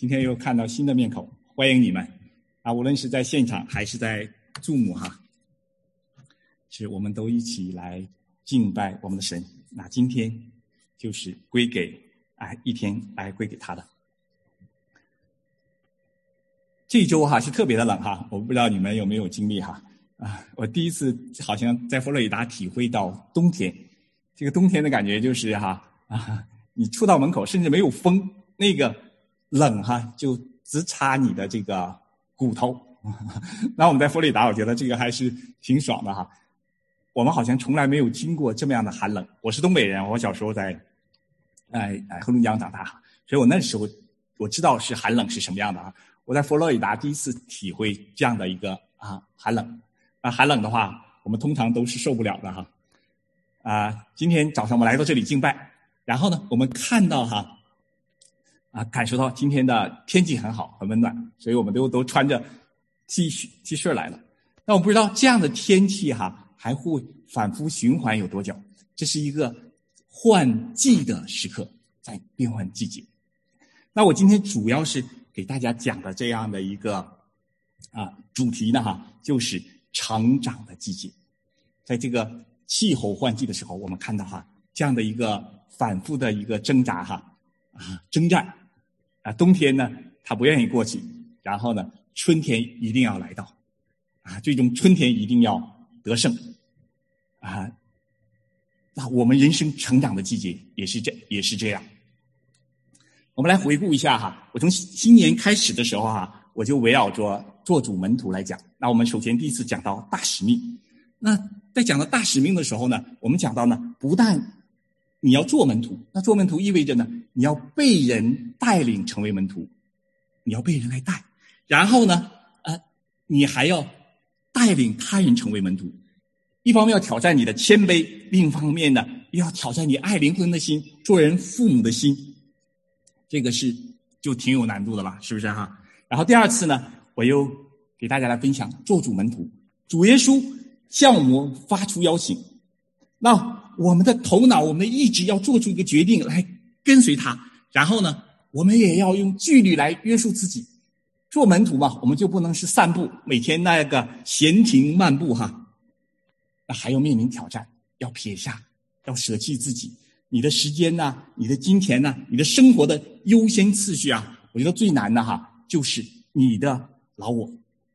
今天又看到新的面孔，欢迎你们啊！无论是在现场还是在Zoom哈，是我们都一起来敬拜我们的神。那今天就是归给一天来归给他的。这一周是特别的冷哈，我不知道你们有没有经历哈我第一次好像在佛罗里达体会到冬天，这个冬天的感觉就是你出到门口甚至没有风，那个冷就直插你的这个骨头。那我们在佛罗里达，我觉得这个还是挺爽的哈。我们好像从来没有经过这么样的寒冷。我是东北人，我小时候在黑龙江长大哈，所以我那时候我知道是寒冷是什么样的啊。我在佛罗里达第一次体会这样的一个寒冷。寒冷的话，我们通常都是受不了的哈。今天早上我们来到这里敬拜，然后呢，我们看到感受到今天的天气很好，很温暖，所以我们都穿着 T 恤来了。那我不知道这样的天气还会反复循环有多久？这是一个换季的时刻，在变换季节。那我今天主要是给大家讲的这样的一个主题呢就是成长的季节。在这个气候换季的时候，我们看到这样的一个反复的一个挣扎征战冬天呢它不愿意过去，然后呢春天一定要来到最终春天一定要得胜那我们人生成长的季节也是这样。我们来回顾一下我从新年开始的时候我就围绕着做主门徒来讲。那我们首先第一次讲到大使命。那在讲到大使命的时候呢，我们讲到呢，不但你要做门徒，那做门徒意味着呢，你要被人带领成为门徒，你要被人来带，然后呢你还要带领他人成为门徒。一方面要挑战你的谦卑，另一方面呢又要挑战你爱灵魂的心，做人父母的心。这个就挺有难度的吧，是不是然后第二次呢，我又给大家来分享做主门徒。主耶稣向我们发出邀请，那我们的头脑，我们的意志要做出一个决定来跟随他，然后呢我们也要用纪律来约束自己。做门徒嘛，我们就不能是散步，每天那个闲庭漫步那还要面临挑战，要撇下，要舍弃自己，你的时间你的金钱你的生活的优先次序我觉得最难的就是你的老我。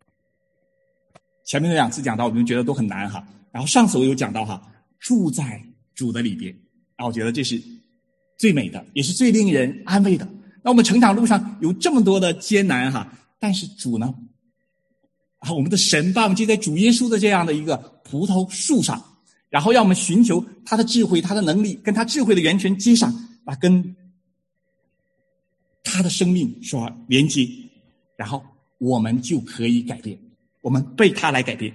前面的两次讲到我们觉得都很难然后上次我有讲到住在主的里边，然后我觉得这是最美的，也是最令人安慰的。那我们成长路上有这么多的艰难但是主呢我们的神把我们接在主耶稣的这样的一个葡萄树上，然后让我们寻求他的智慧，他的能力，跟他智慧的源泉接上跟他的生命所连接，然后我们就可以改变，我们被他来改变。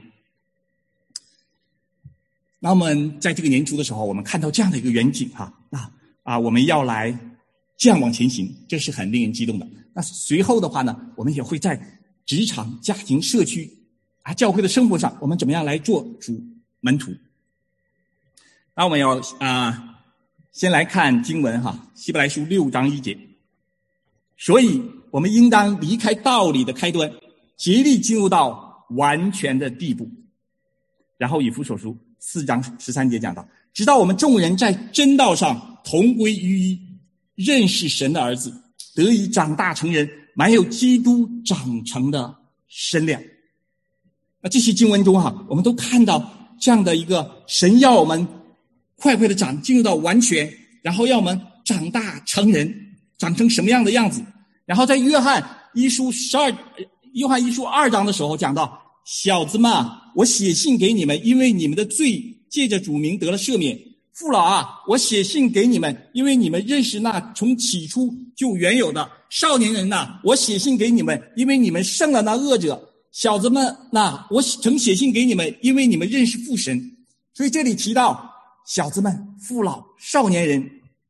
那我们在这个年初的时候，我们看到这样的一个远景我们要来这样往前行，这是很令人激动的。那随后的话呢，我们也会在职场、家庭、社区教会的生活上，我们怎么样来做主门徒。那我们要先来看经文希伯来书6章1节。所以我们应当离开道理的开端，竭力进入到完全的地步。然后以弗所书4章13节讲到，直到我们众人在真道上同归于一，认识神的儿子，得以长大成人，满有基督长成的身量。那这些经文中我们都看到这样的一个神要我们快快的进入到完全，然后要我们长大成人，长成什么样的样子。然后在约翰一书2章的时候讲到，小子们我写信给你们，因为你们的罪借着主名得了赦免。父老我写信给你们，因为你们认识那从起初就原有的。少年人我写信给你们，因为你们胜了那恶者。小子们我曾写信给你们，因为你们认识父神。所以这里提到小子们、父老、少年人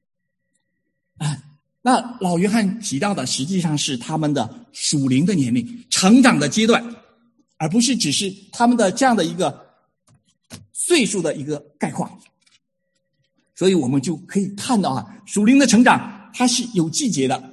那老约翰提到的实际上是他们的属灵的年龄、成长的阶段，而不是只是他们的这样的一个岁数的一个概况。所以我们就可以看到属灵的成长它是有季节的，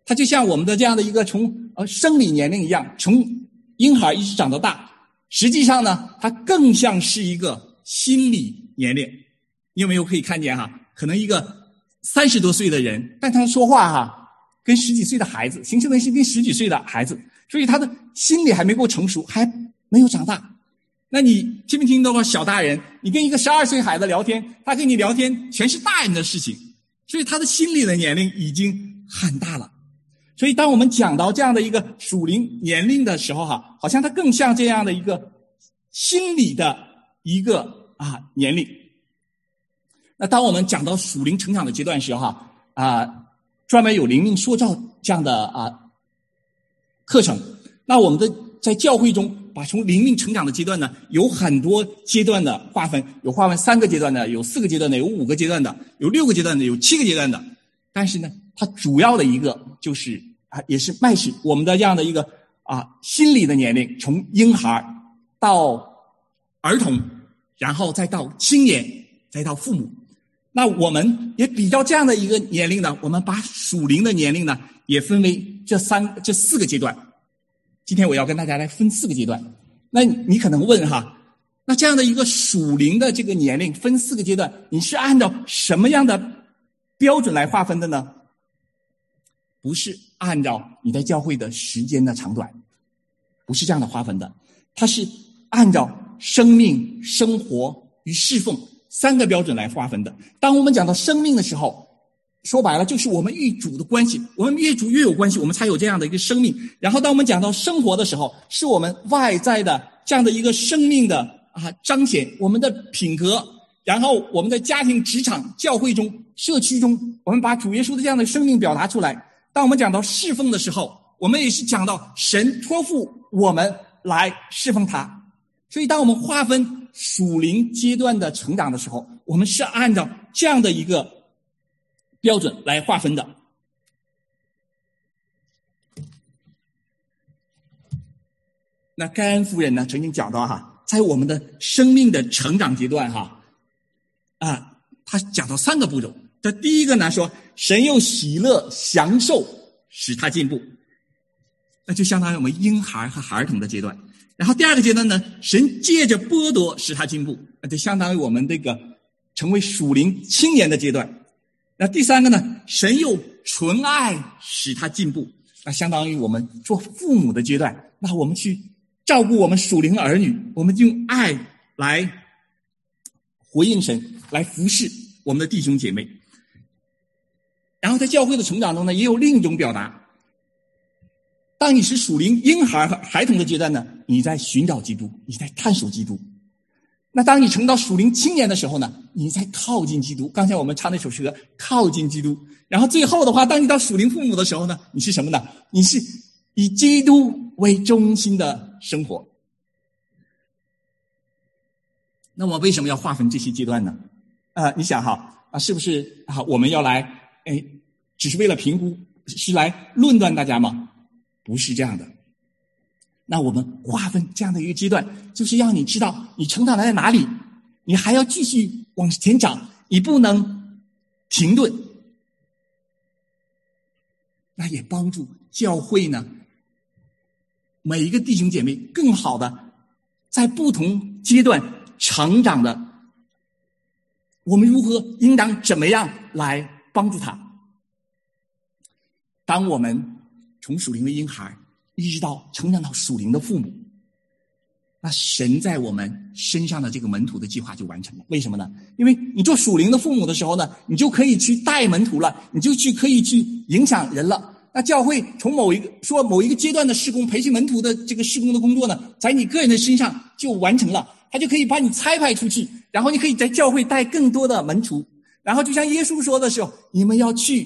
它就像我们的这样的一个从生理年龄一样，从婴孩一直长到大。实际上呢，它更像是一个心理年龄。你有没有可以看见哈？可能一个30多岁的人，但他说话哈，跟10几岁的孩子，形成的是跟10几岁的孩子，所以他的心理还没够成熟，还没有长大。那你听没听到过小大人？你跟一个12岁孩子聊天，他跟你聊天全是大人的事情，所以他的心理的年龄已经很大了。所以当我们讲到这样的一个属灵年龄的时候哈，好像它更像这样的一个心理的一个年龄。那当我们讲到属灵成长的阶段时候专门有灵命塑造这样的课程。那我们的在教会中把从灵命成长的阶段呢，有很多阶段的划分，有划分3个阶段的，有4个阶段的，有5个阶段的，有6个阶段的，有7个阶段的。但是呢，它主要的一个就是也是迈使我们的这样的一个心理的年龄，从婴孩到儿童，然后再到青年，再到父母。那我们也比较这样的一个年龄呢，我们把属灵的年龄呢也分为这4个阶段。今天我要跟大家来分4个阶段。那你可能问哈，那这样的一个属灵的这个年龄分4个阶段，你是按照什么样的标准来划分的呢？不是按照你在教会的时间的长短，不是这样的划分的，它是按照生命、生活与侍奉3个标准来划分的。当我们讲到生命的时候，说白了就是我们与主的关系，我们越主越有关系，我们才有这样的一个生命。然后当我们讲到生活的时候，是我们外在的这样的一个生命的彰显，我们的品格，然后我们在家庭、职场、教会中、社区中，我们把主耶稣的这样的生命表达出来。当我们讲到侍奉的时候，我们也是讲到神托付我们来侍奉他。所以当我们划分属灵阶段的成长的时候，我们是按照这样的一个标准来划分的。那盖恩夫人呢曾经讲到在我们的生命的成长阶段他讲到3个步骤。这第一个呢说，神用喜乐享受使他进步，那就相当于我们婴孩和儿童的阶段。然后第2个阶段呢，神借着剥夺使他进步，那就相当于我们这个成为属灵青年的阶段。那第3个呢，神用纯爱使他进步，那相当于我们做父母的阶段。那我们去照顾我们属灵的儿女，我们用爱来回应神，来服侍我们的弟兄姐妹。然后在教会的成长中呢，也有另一种表达。当你是属灵婴孩和孩童的阶段呢，你在寻找基督，你在探索基督。那当你成到属灵青年的时候呢，你在靠近基督。刚才我们唱那首诗，靠近基督。然后最后的话，当你到属灵父母的时候呢，你是什么呢？你是以基督为中心的生活。那我为什么要划分这些阶段呢？你想是不是我们要来只是为了评估，是来论断大家吗？不是这样的。那我们划分这样的一个阶段，就是让你知道你成长在哪里，你还要继续往前长，你不能停顿。那也帮助教会呢，每一个弟兄姐妹更好的在不同阶段成长的，我们如何应当怎么样来帮助他。当我们从属灵的婴孩一直到成长到属灵的父母，那神在我们身上的这个门徒的计划就完成了。为什么呢？因为你做属灵的父母的时候呢，你就可以去带门徒了，你就可以去影响人了。那教会从某一个阶段的事工，培训门徒的这个事工的工作呢，在你个人的身上就完成了，他就可以把你差派出去，然后你可以在教会带更多的门徒。然后就像耶稣说的时候，你们要去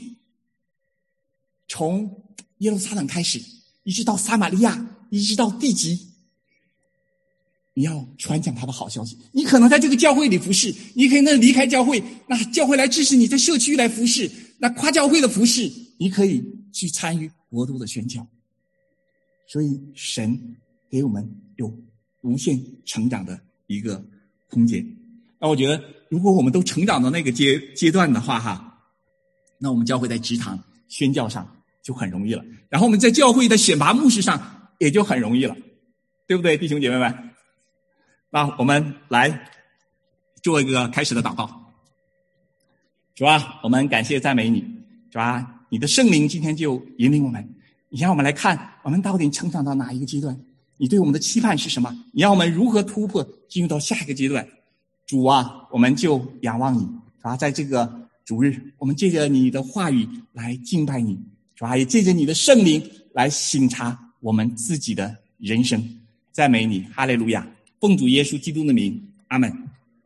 从耶路撒冷开始，一直到撒玛利亚，一直到地极，你要传讲他的好消息。你可能在这个教会里服侍，你可以离开教会，那教会来支持你，在社区来服侍，那跨教会的服侍，你可以去参与国度的宣教。所以神给我们有无限成长的一个空间。那我觉得如果我们都成长到那个阶段的话那我们教会在职场宣教上就很容易了。然后我们在教会的选拔牧师上也就很容易了，对不对，弟兄姐妹们？那我们来做一个开始的祷告。主啊，我们感谢赞美你，主啊，你的圣灵今天就引领我们，你让我们来看我们到底成长到哪一个阶段，你对我们的期盼是什么，你让我们如何突破进入到下一个阶段。主啊，我们就仰望你，主啊，在这个主日，我们借着你的话语来敬拜你，主啊，也借着你的圣灵来省察我们自己的人生。赞美你，哈利路亚！奉主耶稣基督的名，阿们。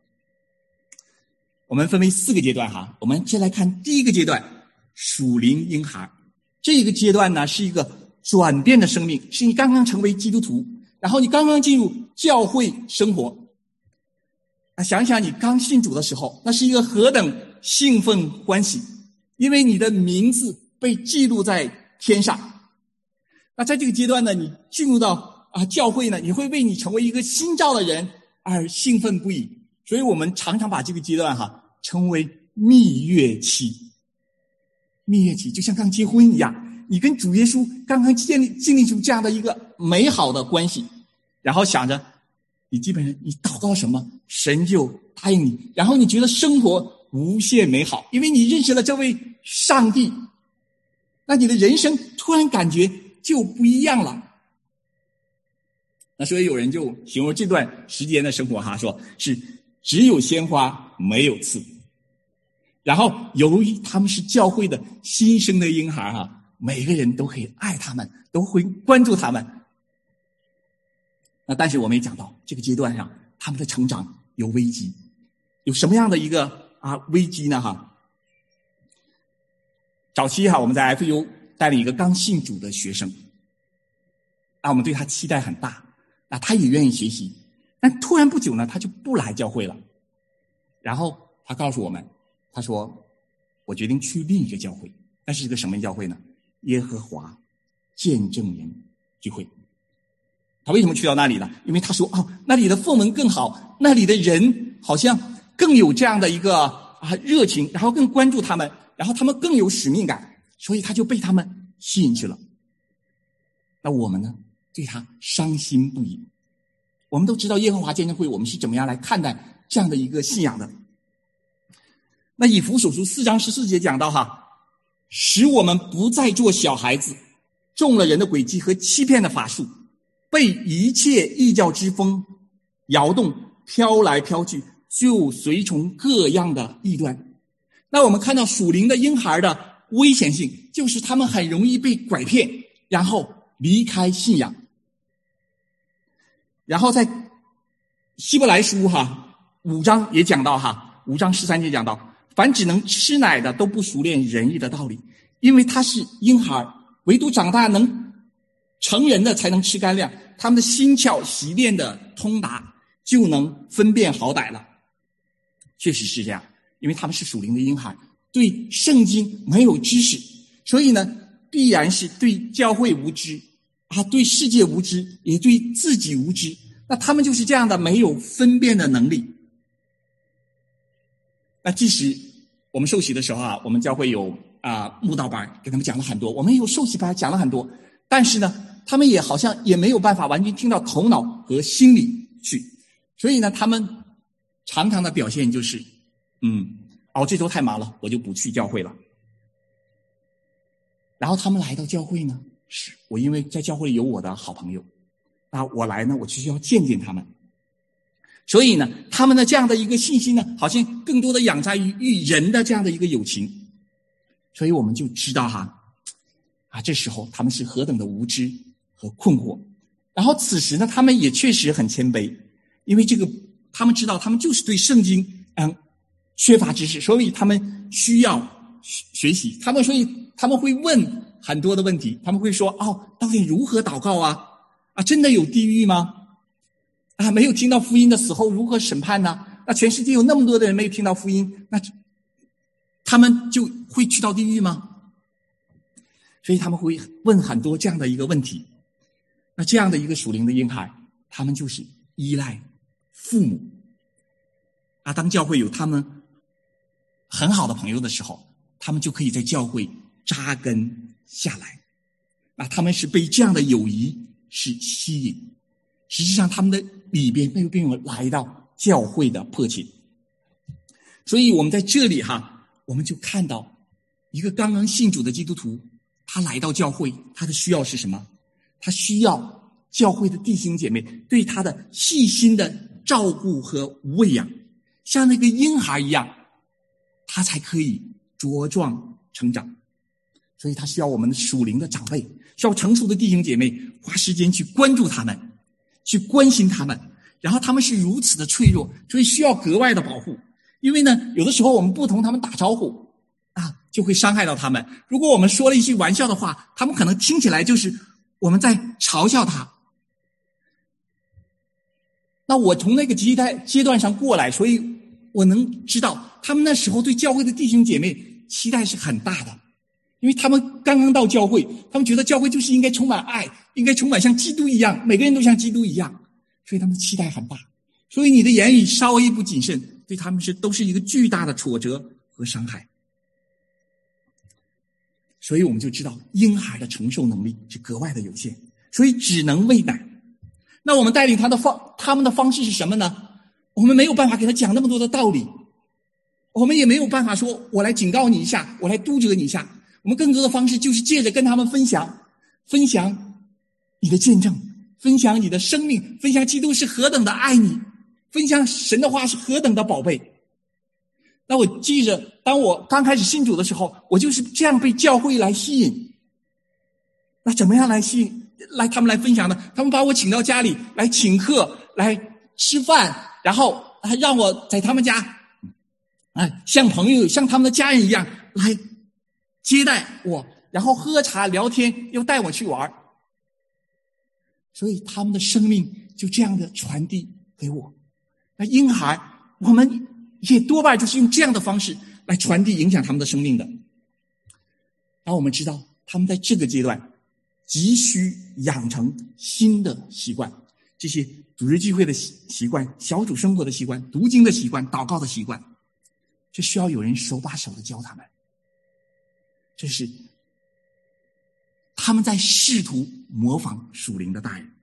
我们分为4个阶段哈，我们先来看第一个阶段，属灵婴孩。这个阶段呢是一个转变的生命，是你刚刚成为基督徒，然后你刚刚进入教会生活。想想你刚信主的时候，那是一个何等兴奋欢喜，因为你的名字被记录在天上。那在这个阶段呢，你进入到教会呢，你会为你成为一个新造的人而兴奋不已。所以我们常常把这个阶段称为蜜月期。蜜月期就像刚结婚一样，你跟主耶稣刚刚经历出这样的一个美好的关系，然后想着你基本上你祷告什么，神就答应你，然后你觉得生活无限美好，因为你认识了这位上帝，那你的人生突然感觉就不一样了。那所以有人就形容这段时间的生活说是只有鲜花没有刺。然后由于他们是教会的新生的婴孩每个人都可以爱他们，都会关注他们。那但是我们也讲到这个阶段上他们的成长有危机。有什么样的一个危机呢早期我们在 FU 带领一个刚信主的学生，我们对他期待很大，他也愿意学习，但突然不久呢他就不来教会了。然后他告诉我们，他说我决定去另一个教会，但是一个什么教会呢？耶和华见证人聚会。他为什么去到那里呢？因为他说那里的奉文更好，那里的人好像更有这样的一个热情，然后更关注他们，然后他们更有使命感，所以他就被他们吸引去了。那我们呢，对他伤心不已。我们都知道耶和华见证会我们是怎么样来看待这样的一个信仰的。那以弗所书4章14节讲到使我们不再做小孩子，中了人的诡计和欺骗的法术，被一切异教之风摇动，飘来飘去，就随从各样的异端。那我们看到属灵的婴孩的危险性，就是他们很容易被拐骗，然后离开信仰。然后在希伯来书5章也讲到5章13节讲到，凡只能吃奶的都不熟练仁义的道理，因为他是婴孩，唯独长大能成人的才能吃干粮，他们的心窍习练的通达，就能分辨好歹了。确实是这样，因为他们是属灵的婴孩，对圣经没有知识，所以呢必然是对教会无知对世界无知，也对自己无知。那他们就是这样的没有分辨的能力。那即使我们受洗的时候我们教会有慕道班给他们讲了很多，我们有受洗班讲了很多，但是呢他们也好像也没有办法完全听到头脑和心里去，所以呢他们常常的表现就是这周太忙了，我就不去教会了。然后他们来到教会呢，是我因为在教会里有我的好朋友，我来呢我就需要见见他们，所以呢他们的这样的一个信息呢，好像更多的仰在于与人的这样的一个友情。所以我们就知道这时候他们是何等的无知和困惑。然后此时呢他们也确实很谦卑，因为他们知道他们就是对圣经缺乏知识，所以他们需要学习。所以他们会问很多的问题，他们会说到底如何祷告真的有地狱吗？没有听到福音的死后如何审判呢？那全世界有那么多的人没有听到福音，那他们就会去到地狱吗？所以他们会问很多这样的一个问题。那这样的一个属灵的婴孩，他们就是依赖父母当教会有他们很好的朋友的时候，他们就可以在教会扎根下来。那他们是被这样的友谊是吸引，实际上他们的里边并没有来到教会的迫切。所以我们在这里我们就看到一个刚刚信主的基督徒，他来到教会，他的需要是什么？他需要教会的弟兄姐妹对他的细心的照顾和喂养，像那个婴孩一样，他才可以茁壮成长。所以他需要我们的属灵的长辈，需要成熟的弟兄姐妹花时间去关注他们，去关心他们。然后他们是如此的脆弱，所以需要格外的保护。因为呢，有的时候我们不同他们打招呼就会伤害到他们。如果我们说了一句玩笑的话，他们可能听起来就是我们在嘲笑他。那我从那个阶段上过来，所以我能知道他们那时候对教会的弟兄姐妹期待是很大的。因为他们刚刚到教会，他们觉得教会就是应该充满爱，应该充满像基督一样，每个人都像基督一样，所以他们的期待很大。所以你的言语稍微不谨慎，对他们都是一个巨大的挫折和伤害。所以我们就知道婴孩的承受能力是格外的有限，所以只能喂奶。那我们带领他们的方式是什么呢？我们没有办法给他讲那么多的道理，我们也没有办法说我来警告你一下，我来督责你一下。我们更多的方式就是借着跟他们分享你的见证，分享你的生命，分享基督是何等的爱你，分享神的话是何等的宝贝。那我记着，当我刚开始信主的时候，我就是这样被教会来吸引。那怎么样来吸引他们来分享呢？他们把我请到家里来请客，来吃饭，然后还让我在他们家像朋友，像他们的家人一样来接待我，然后喝茶聊天，又带我去玩。所以他们的生命就这样的传递给我。那婴孩我们也多半就是用这样的方式来传递影响他们的生命的。然后我们知道他们在这个阶段急需养成新的习惯，这些主日聚会的习惯，小组生活的习惯，读经的习惯，祷告的习惯，这需要有人手把手的教他们。这是他们在试图模仿属灵的大人。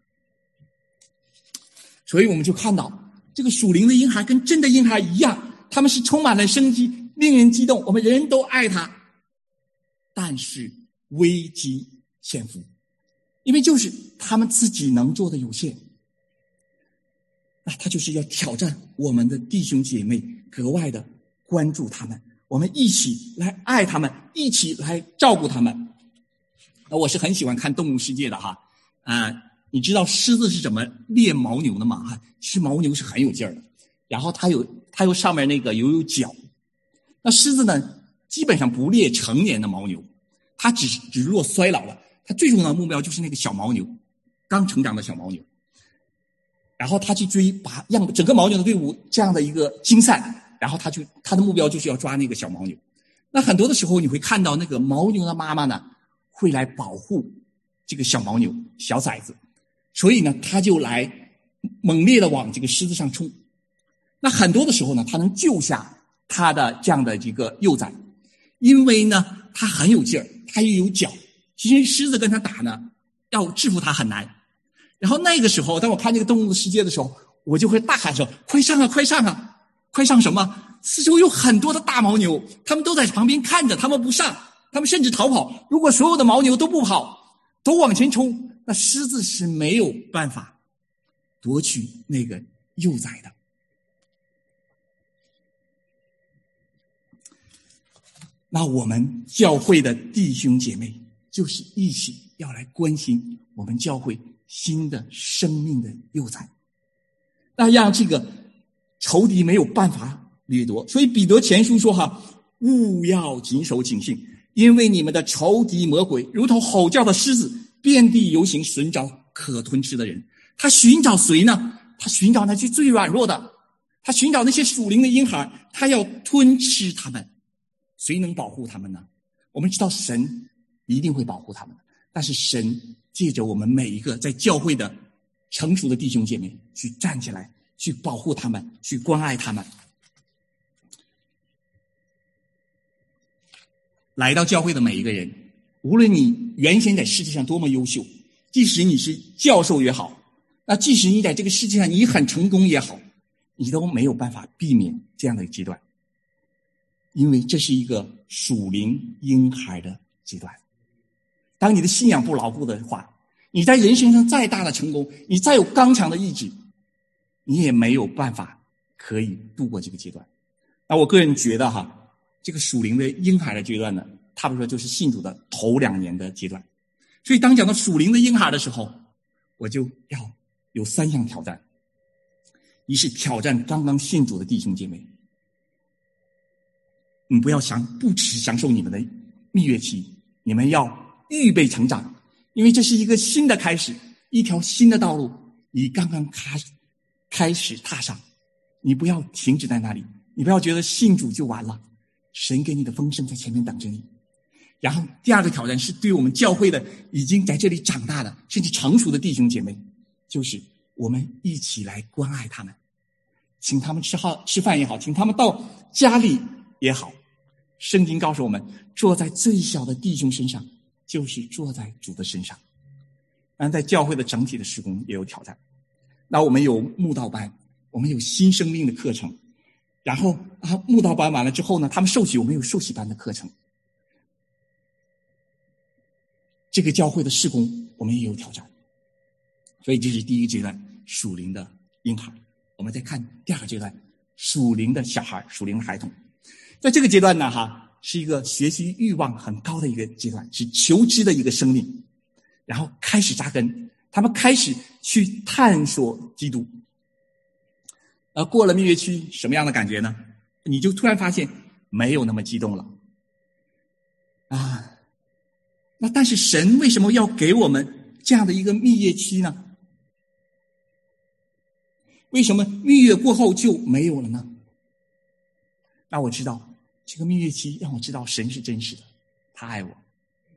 所以我们就看到这个属灵的婴孩跟真的婴孩一样，他们是充满了生机，令人激动，我们人人都爱他。但是危机潜伏，因为就是他们自己能做的有限。那他就是要挑战我们的弟兄姐妹，格外的关注他们，我们一起来爱他们，一起来照顾他们。我是很喜欢看动物世界的你知道狮子是怎么猎牦牛的吗？其实牦牛是很有劲儿的，然后它有上面那个有角。那狮子呢，基本上不猎成年的牦牛，它只落衰老了。它最重要的目标就是那个小牦牛，刚成长的小牦牛。然后他去追，把整个牦牛的队伍这样的一个精散，然后他的目标就是要抓那个小牦牛。那很多的时候你会看到那个牦牛的妈妈呢，会来保护这个小牦牛、小崽子，所以呢，他就来猛烈的往这个狮子上冲。那很多的时候呢，他能救下他的这样的一个幼崽，因为呢，他很有劲儿，他又有角。其实狮子跟他打呢，要制服他很难。然后那个时候，当我看这个动物的世界的时候，我就会大喊说：“快上啊，快上啊！快上什么？四周有很多的大牦牛，他们都在旁边看着，他们不上，他们甚至逃跑。如果所有的牦牛都不跑，都往前冲，那狮子是没有办法夺取那个幼崽的。”那我们教会的弟兄姐妹就是一起要来关心我们教会新的生命的幼崽，那让这个仇敌没有办法掠夺。所以彼得前书说务要谨守警醒，因为你们的仇敌魔鬼如同吼叫的狮子，遍地游行，寻找可吞吃的人。他寻找谁呢？他寻找那些最软弱的，他寻找那些属灵的婴孩，他要吞吃他们。谁能保护他们呢？我们知道神一定会保护他们，但是神借着我们每一个在教会的成熟的弟兄姐妹去站起来，去保护他们，去关爱他们。来到教会的每一个人， 无论你原先在世界上多么优秀，即使你是教授也好，那即使你在这个世界上你很成功也好，你都没有办法避免这样的阶段，因为这是一个属灵婴孩的阶段。当你的信仰不牢固的话，你在人生上再大的成功，你再有刚强的意志，你也没有办法可以度过这个阶段。那我个人觉得这个属灵的婴孩的阶段呢，差不多就是信主的头2年的阶段。所以当讲到属灵的婴孩的时候，我就要有3项挑战。一是挑战刚刚信主的弟兄姐妹，你不只享受你们的蜜月期，你们要预备成长，因为这是一个新的开始，一条新的道路，你刚刚开始踏上，你不要停止在那里，你不要觉得信主就完了，神给你的丰盛在前面等着你。然后第2个挑战是对我们教会的已经在这里长大的甚至成熟的弟兄姐妹，就是我们一起来关爱他们，请他们吃饭也好，请他们到家里也好。圣经告诉我们，坐在最小的弟兄身上，就是坐在主的身上。但在教会的整体的事工也有挑战。那我们有慕道班，我们有新生命的课程，然后慕道班完了之后呢，他们受洗，我们有受洗班的课程。这个教会的事工我们也有挑战。所以这是第1个阶段，属灵的婴孩。我们再看第2个阶段，属灵的小孩，属灵的孩童。在这个阶段呢是一个学习欲望很高的一个阶段，是求知的一个生命，然后开始扎根，他们开始去探索基督。过了蜜月期，什么样的感觉呢？你就突然发现没有那么激动了那但是神为什么要给我们这样的一个蜜月期呢？为什么蜜月过后就没有了呢？那我知道这个蜜月期让我知道神是真实的，他爱我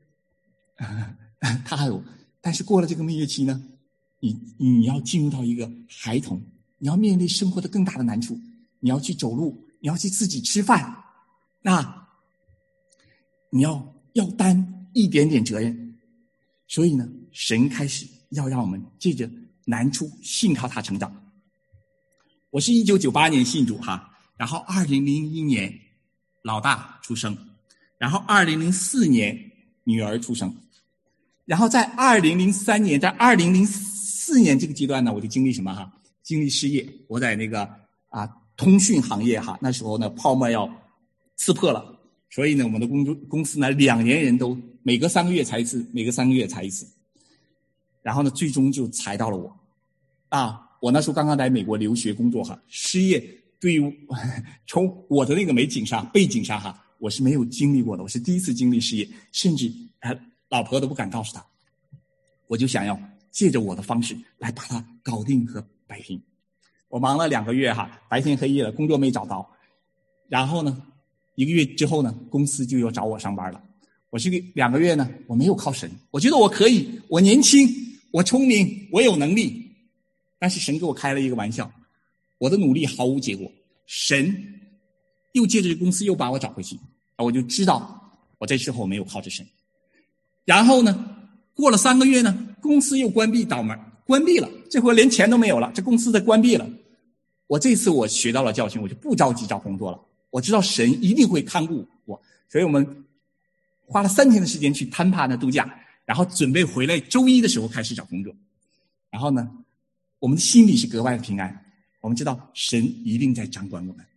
他爱我。但是过了这个蜜月期呢，你要进入到一个孩童，你要面对生活的更大的难处，你要去走路，你要去自己吃饭，那你要担一点点责任。所以呢，神开始要让我们借着难处信靠他成长。我是1998年信主然后2001年老大出生，然后2004年女儿出生，然后在2003年，在2004年这个阶段呢，我就经历什么经历失业。我在那个通讯行业那时候呢泡沫要刺破了，所以呢我们的公司呢2年人都每隔3个月裁一次，每隔3个月裁一次。然后呢最终就裁到了我我那时候刚刚来美国留学工作失业对于从我的那个背景上我是没有经历过的，我是第一次经历失业，甚至老婆都不敢告诉他。我就想要借着我的方式来把它搞定和摆平。我忙了2个月白天黑夜的工作没找到，然后呢1个月之后呢公司就要找我上班了。我这个2个月呢我没有靠神，我觉得我可以，我年轻，我聪明，我有能力。但是神给我开了一个玩笑，我的努力毫无结果，神又借着公司又把我找回去，我就知道我这时候没有靠着神。然后呢过了3个月呢，公司又关闭倒门，关闭了，这回连钱都没有了，这公司在关闭了。这次我学到了教训，我就不着急找工作了，我知道神一定会看顾我。所以我们花了3天的时间去坦帕的度假，然后准备回来周一的时候开始找工作。然后呢我们的心里是格外的平安，我们知道神一定在掌管我们。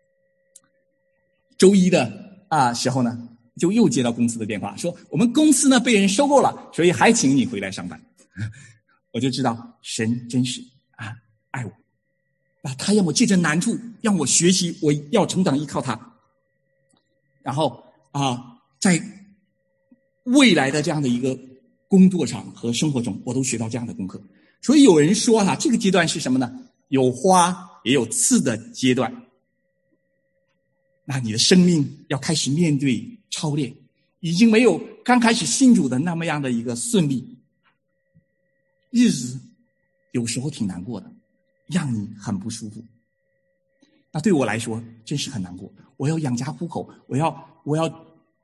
周一的时候呢就又接到公司的电话，说我们公司呢被人收购了，所以还请你回来上班。我就知道神真是爱我，他要我借着难处让我学习，我要成长依靠他。然后在未来的这样的一个工作上和生活中，我都学到这样的功课。所以有人说这个阶段是什么呢？有花也有刺的阶段。那你的生命要开始面对操练，已经没有刚开始信主的那么样的一个顺利，日子有时候挺难过的，让你很不舒服。那对我来说真是很难过，我要养家糊口，我要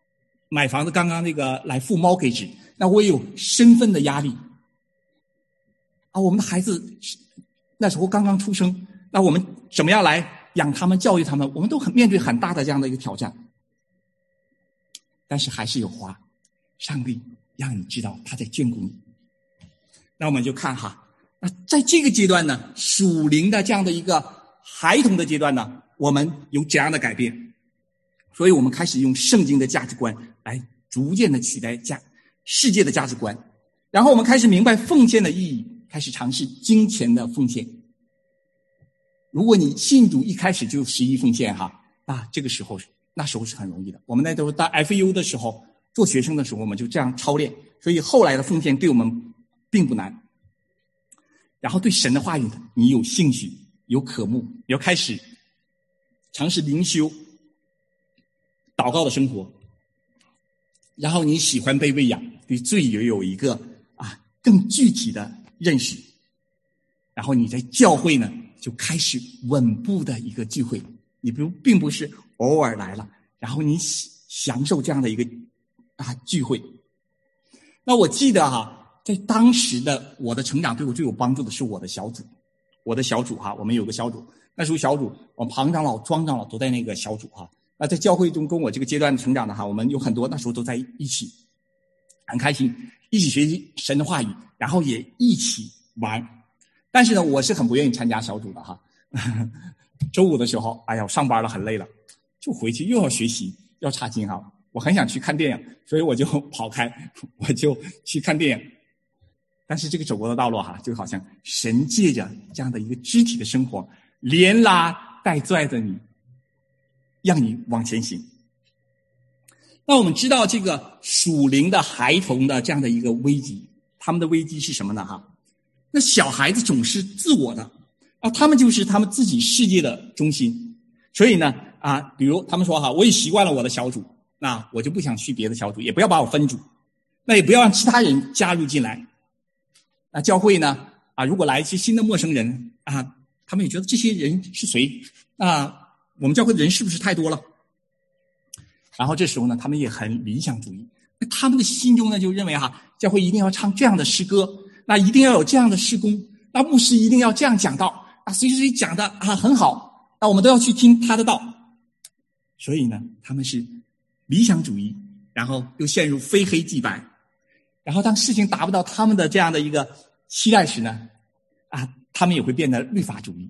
买房子刚刚那个来付 mortgage， 那我也有身份的压力。我们的孩子那时候刚刚出生，那我们怎么样来养他们、教育他们？我们都面对很大的这样的一个挑战。但是还是有话，上帝让你知道他在眷顾你。那我们就看哈，那在这个阶段呢，属灵的这样的一个孩童的阶段呢，我们有怎样的改变？所以我们开始用圣经的价值观来逐渐的取代世界的价值观，然后我们开始明白奉献的意义，开始尝试金钱的奉献。如果你信主一开始就11奉献哈，那时候是很容易的。我们那时候当 FU 的时候，做学生的时候，我们就这样操练，所以后来的奉献对我们并不难。然后对神的话语你有兴趣，有渴慕，你要开始尝试灵修、祷告的生活，然后你喜欢被喂养，对罪也有一个更具体的认识，然后你在教会呢就开始稳步的一个聚会，你并不是偶尔来了，然后你享受这样的一个聚会。那我记得在当时的我的成长对我最有帮助的是我的小组，我们有个小组，那时候小组我们庞长老、庄长老都在那个小组那在教会中跟我这个阶段成长的我们有很多那时候都在一起，很开心，一起学习神的话语，然后也一起玩。但是呢，我是很不愿意参加小组的周五的时候，我上班了很累了，就回去又要学习，要查经我很想去看电影，所以我就跑开，我就去看电影。但是这个走过的道路就好像神借着这样的一个肢体的生活，连拉带拽着你，让你往前行。那我们知道这个属灵的孩童的这样的一个危机，他们的危机是什么呢那小孩子总是自我的他们就是他们自己世界的中心。所以呢比如他们说我也习惯了我的小组，那我就不想去别的小组，也不要把我分组，那也不要让其他人加入进来。那教会呢如果来一些新的陌生人他们也觉得这些人是谁我们教会的人是不是太多了？然后这时候呢，他们也很理想主义，他们的心中呢就认为教会一定要唱这样的诗歌，那一定要有这样的事工，那牧师一定要这样讲道谁谁谁讲的很好，那我们都要去听他的道。所以呢，他们是理想主义，然后又陷入非黑即白，然后当事情达不到他们的这样的一个期待时呢他们也会变得律法主义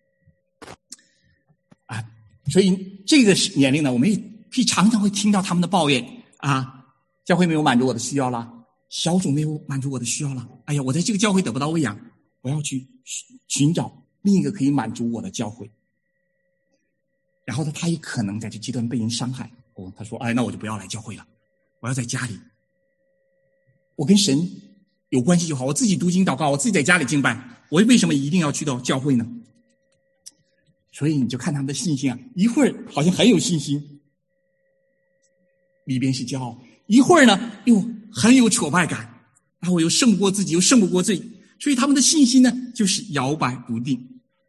所以这个年龄呢，我们也常常会听到他们的抱怨教会没有满足我的需要了，小组没有满足我的需要了，我在这个教会得不到喂养，我要去寻找另一个可以满足我的教会。然后他也可能在这阶段被人伤害他说那我就不要来教会了，我要在家里，我跟神有关系就好，我自己读经祷告，我自己在家里敬拜，我为什么一定要去到教会呢？所以你就看他们的信心一会儿好像很有信心，里边是骄傲，一会儿呢又很有挫败感，然后我又胜不过自己，又胜不过罪，所以他们的信心呢就是摇摆不定。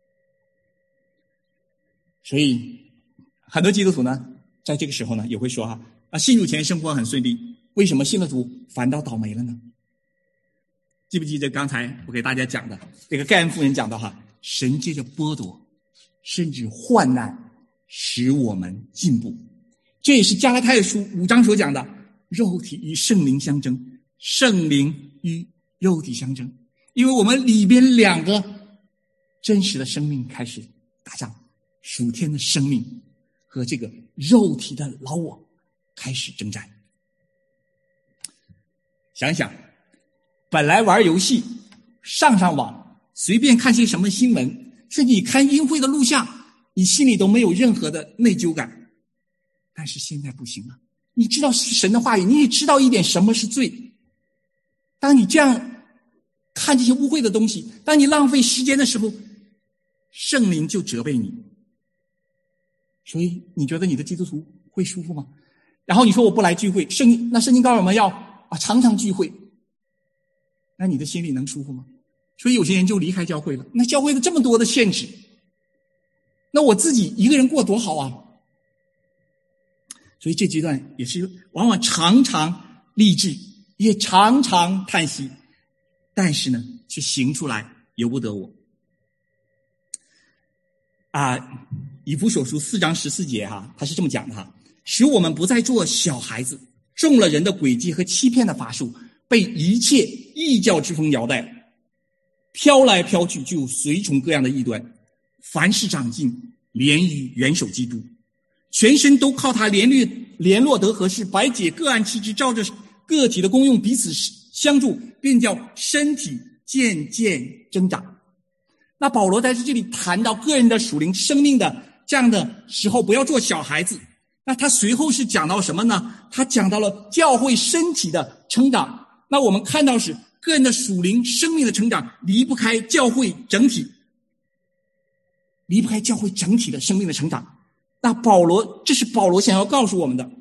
所以很多基督徒呢在这个时候呢也会说信主前生活很顺利，为什么信了主反倒倒霉了呢？记不记得刚才我给大家讲的这个盖恩夫人讲到神借着剥夺甚至患难使我们进步。这也是加拉太书5章所讲的，肉体与圣灵相争，圣灵与肉体相争，因为我们里边两个真实的生命开始打仗，属天的生命和这个肉体的老我开始征战。想想本来玩游戏上网随便看些什么新闻，甚至你看音会的录像，你心里都没有任何的内疚感。但是现在不行了，你知道神的话语，你也知道一点什么是罪。当你这样看这些污秽的东西，当你浪费时间的时候，圣灵就责备你。所以你觉得你的基督徒会舒服吗？然后你说我不来聚会，圣经告诉我们要常常聚会，那你的心里能舒服吗？所以有些人就离开教会了。那教会的这么多的限制，那我自己一个人过多好所以这阶段也是往往常常励志，也常常叹息，但是呢，却行出来由不得我。以弗所书4章14节他是这么讲的使我们不再做小孩子，中了人的诡计和欺骗的法术，被一切异教之风摇带，飘来飘去，就随从各样的异端。凡事长进，连于元首基督，全身都靠他联络得合适，百解各按其职，照着个体的功用彼此相助，便叫身体渐渐增长。那保罗在这里谈到个人的属灵生命的这样的时候，不要做小孩子。那他随后是讲到什么呢？他讲到了教会身体的成长。那我们看到是个人的属灵生命的成长离不开教会整体，离不开教会整体的生命的成长。那这是保罗想要告诉我们的。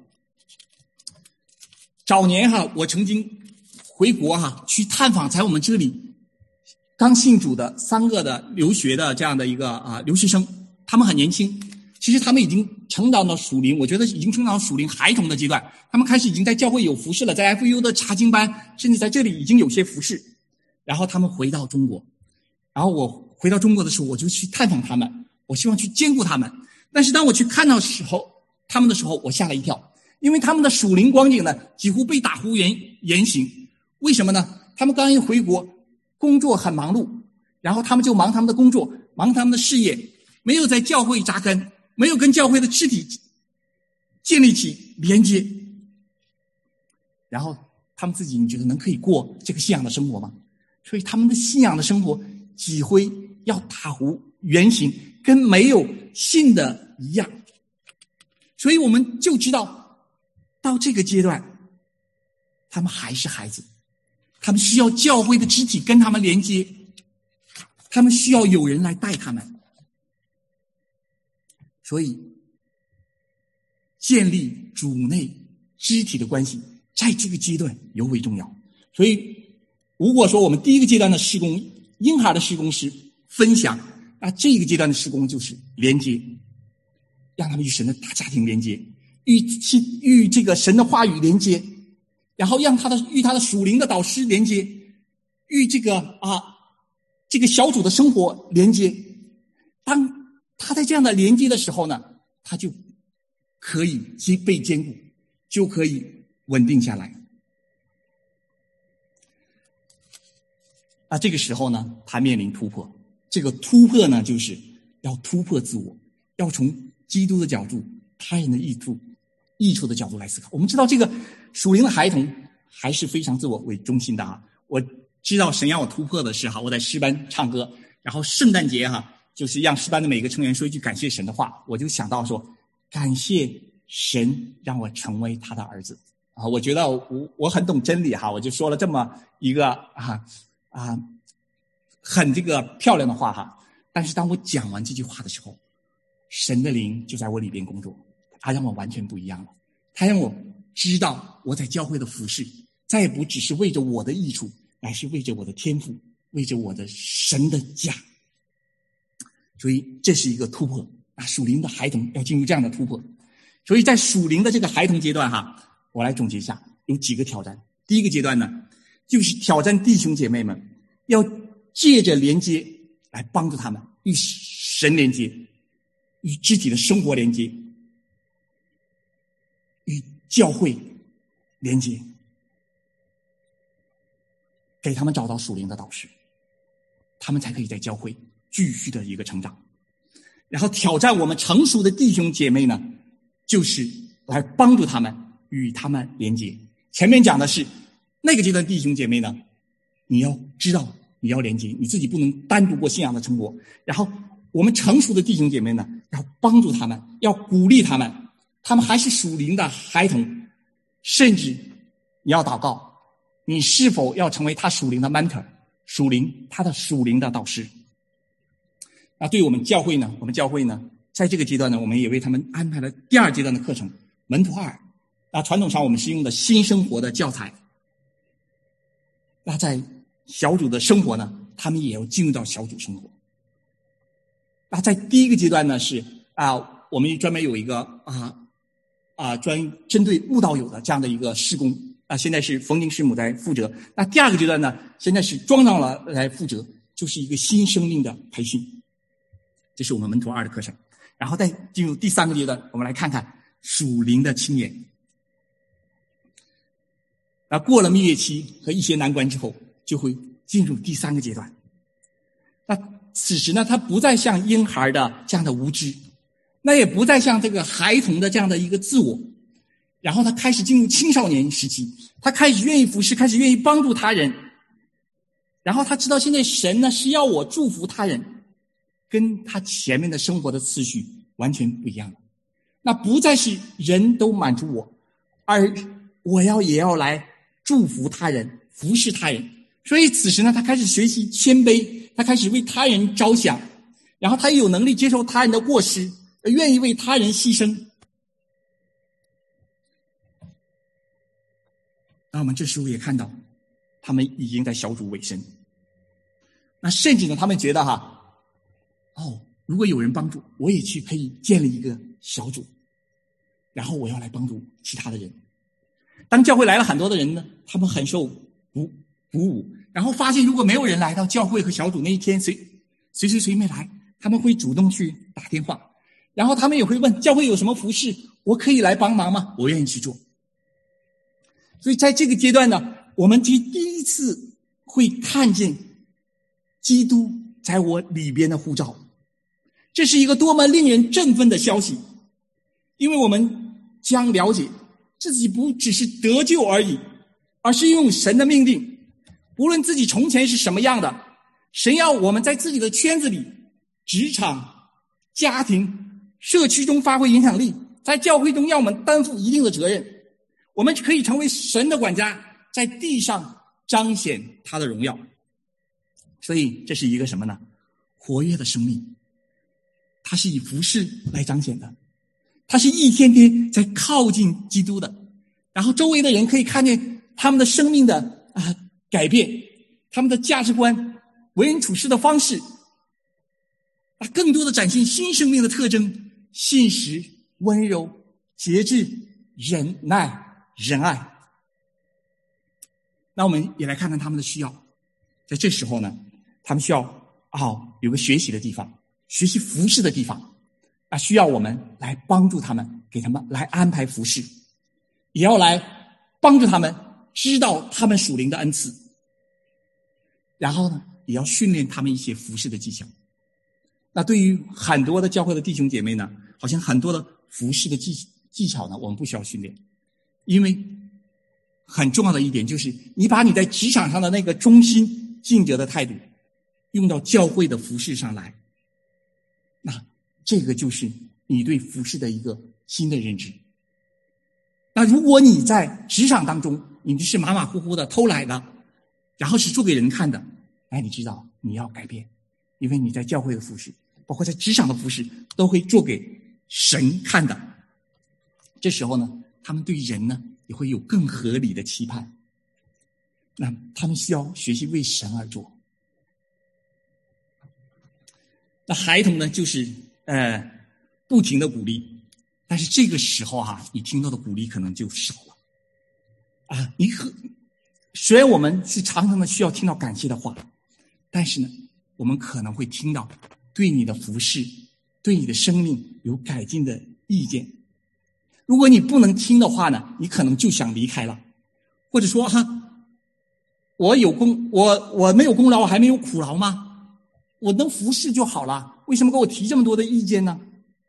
早年我曾经回国去探访在我们这里刚信主的3个的留学的这样的一个留学生，他们很年轻，其实他们已经成长到属灵，我觉得已经成长到属灵孩童的阶段，他们开始已经在教会有服侍了，在 FU 的查经班，甚至在这里已经有些服侍。然后他们回到中国，然后我回到中国的时候，我就去探访他们，我希望去兼顾他们。但是当我去看到他们的时候，我吓了一跳，因为他们的属灵光景呢，几乎被打回原形。为什么呢？他们刚一回国，工作很忙碌，然后他们就忙他们的工作，忙他们的事业，没有在教会扎根，没有跟教会的肢体建立起连接。然后他们自己，你觉得可以过这个信仰的生活吗？所以他们的信仰的生活几乎要打回原形，跟没有信的一样。所以我们就知道，到这个阶段，他们还是孩子，他们需要教会的肢体跟他们连接，他们需要有人来带他们。所以建立主内肢体的关系，在这个阶段尤为重要。所以如果说我们第一个阶段的事工，婴孩的事工是分享，那这个阶段的事工就是连接，让他们与神的大家庭连接，与这个神的话语连接，然后让与他的属灵的导师连接，与这个小组的生活连接。当他在这样的连接的时候呢，他就可以被坚固，就可以稳定下来。这个时候呢，他面临突破。这个突破呢，就是要突破自我，要从基督的角度、他人的益处的角度来思考。我们知道这个属灵的孩童还是非常自我为中心的我知道神让我突破的是我在诗班唱歌，然后圣诞节就是让诗班的每个成员说一句感谢神的话，我就想到说，感谢神让我成为他的儿子我觉得我很懂真理我就说了这么一个很这个漂亮的话但是当我讲完这句话的时候，神的灵就在我里边工作，他让我完全不一样了。他让我知道我在教会的服事再也不只是为着我的益处，乃是为着我的天赋，为着我的神的家。所以这是一个突破属灵的孩童要进入这样的突破。所以在属灵的这个孩童阶段我来总结一下，有几个挑战。第一个阶段呢，就是挑战弟兄姐妹们要借着连接来帮助他们与神连接，与肢体的生活连接，与教会连接，给他们找到属灵的导师，他们才可以在教会继续的一个成长。然后挑战我们成熟的弟兄姐妹呢，就是来帮助他们与他们连接。前面讲的是那个阶段弟兄姐妹呢，你要知道你要连接，你自己不能单独过信仰的成果。然后我们成熟的弟兄姐妹呢，要帮助他们，要鼓励他们，他们还是属灵的孩童，甚至你要祷告，你是否要成为他属灵的 mentor， 他的属灵的导师。那对我们教会呢，在这个阶段呢，我们也为他们安排了第二阶段的课程门徒2。那传统上我们是用的新生活的教材。那在小组的生活呢，他们也要进入到小组生活。那在第一个阶段呢，是我们专门有一个针对慕道友的这样的一个事工现在是冯宁师母在负责。那第二个阶段呢，现在是庄长老来负责，就是一个新生命的培训。这是我们门徒2的课程。然后再进入第3个阶段，我们来看看属灵的青年。那过了蜜月期和一些难关之后，就会进入第3个阶段。那此时呢，他不再像婴孩的这样的无知，那也不再像这个孩童的这样的一个自我，然后他开始进入青少年时期，他开始愿意服侍，开始愿意帮助他人，然后他知道现在神呢是要我祝福他人，跟他前面的生活的次序完全不一样了。那不再是人都满足我，而我也要来祝福他人，服侍他人。所以此时呢，他开始学习谦卑，他开始为他人着想，然后他也有能力接受他人的过失，愿意为他人牺牲。那我们这时候也看到，他们已经在小组尾声。那甚至呢，他们觉得如果有人帮助，我也可以建立一个小组，然后我要来帮助其他的人。当教会来了很多的人呢，他们很受鼓舞，然后发现如果没有人来到教会和小组那一天，谁没来，他们会主动去打电话，然后他们也会问教会有什么服事，我可以来帮忙吗？我愿意去做。所以在这个阶段呢，我们第一次会看见基督在我里边的呼召。这是一个多么令人振奋的消息，因为我们将了解自己不只是得救而已，而是用神的命令。无论自己从前是什么样的，神要我们在自己的圈子里、职场、家庭、社区中发挥影响力，在教会中要我们担负一定的责任。我们可以成为神的管家，在地上彰显他的荣耀。所以这是一个什么呢？活跃的生命。它是以服事来彰显的，它是一天天在靠近基督的，然后周围的人可以看见他们的生命的改变，他们的价值观、为人处事的方式，更多的展现新生命的特征：信实、温柔、节制、忍耐、仁爱。那我们也来看看他们的需要。在这时候呢，他们需要有个学习的地方，学习服事的地方，需要我们来帮助他们，给他们来安排服事，也要来帮助他们知道他们属灵的恩赐，然后呢，也要训练他们一些服事的技巧。那对于很多的教会的弟兄姐妹呢，好像很多的服事的技巧呢，我们不需要训练，因为很重要的一点就是，你把你在职场上的那个忠心尽责的态度，用到教会的服事上来。那这个就是你对服事的一个新的认知。那如果你在职场当中，你就是马马虎虎的偷懒的，然后是做给人看的，你知道你要改变，因为你在教会的服事，包括在职场的服事，都会做给神看的。这时候呢，他们对人呢也会有更合理的期盼。那他们需要学习为神而做。那孩童呢，就是不停的鼓励，但是这个时候你听到的鼓励可能就少了虽然我们是常常的需要听到感谢的话，但是呢，我们可能会听到对你的服事、对你的生命有改进的意见。如果你不能听的话呢，你可能就想离开了，或者说我没有功劳，我还没有苦劳吗？我能服侍就好了，为什么给我提这么多的意见呢？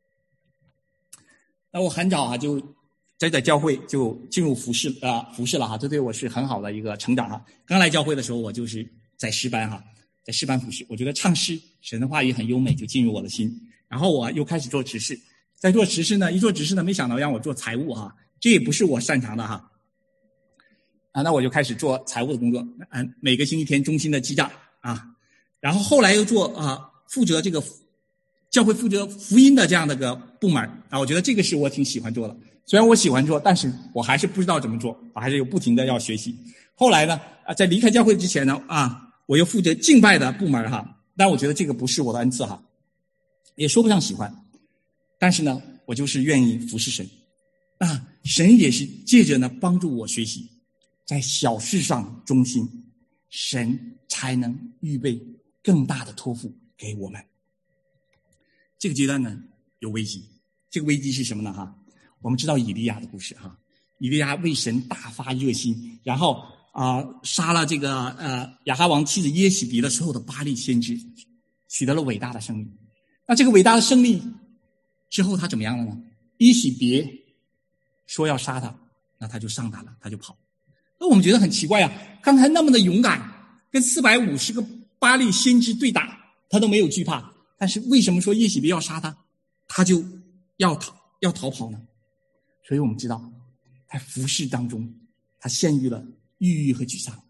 那我很早就在教会就进入服侍了这对我是很好的一个成长刚来教会的时候，我就是在诗班在诗班服侍，我觉得唱诗，神的话语很优美，就进入我的心。然后我又开始做执事，在做执事呢，没想到让我做财务这也不是我擅长的那我就开始做财务的工作，每个星期天中心的记账然后后来又做负责这个教会负责福音的这样的个部门我觉得这个是我挺喜欢做的。虽然我喜欢做，但是我还是不知道怎么做，我还是有不停的要学习。后来呢在离开教会之前呢我又负责敬拜的部门但我觉得这个不是我的恩赐也说不上喜欢。但是呢，我就是愿意服侍神， 神也是借着呢帮助我学习，在小事上忠心，神才能预备更大的托付给我们。这个阶段呢有危机，这个危机是什么呢？我们知道以利亚的故事以利亚为神大发热心，然后杀了这个亚哈王妻子耶洗别的所有的巴力先知，取得了伟大的胜利。那这个伟大的胜利之后他怎么样了呢？耶洗别说要杀他，那他就上他了，他就跑。那我们觉得很奇怪刚才那么的勇敢，跟450个巴力先知对打，他都没有惧怕，但是为什么说耶洗别要杀他，他就要逃跑呢？所以我们知道在服事当中他陷于了郁郁和沮丧。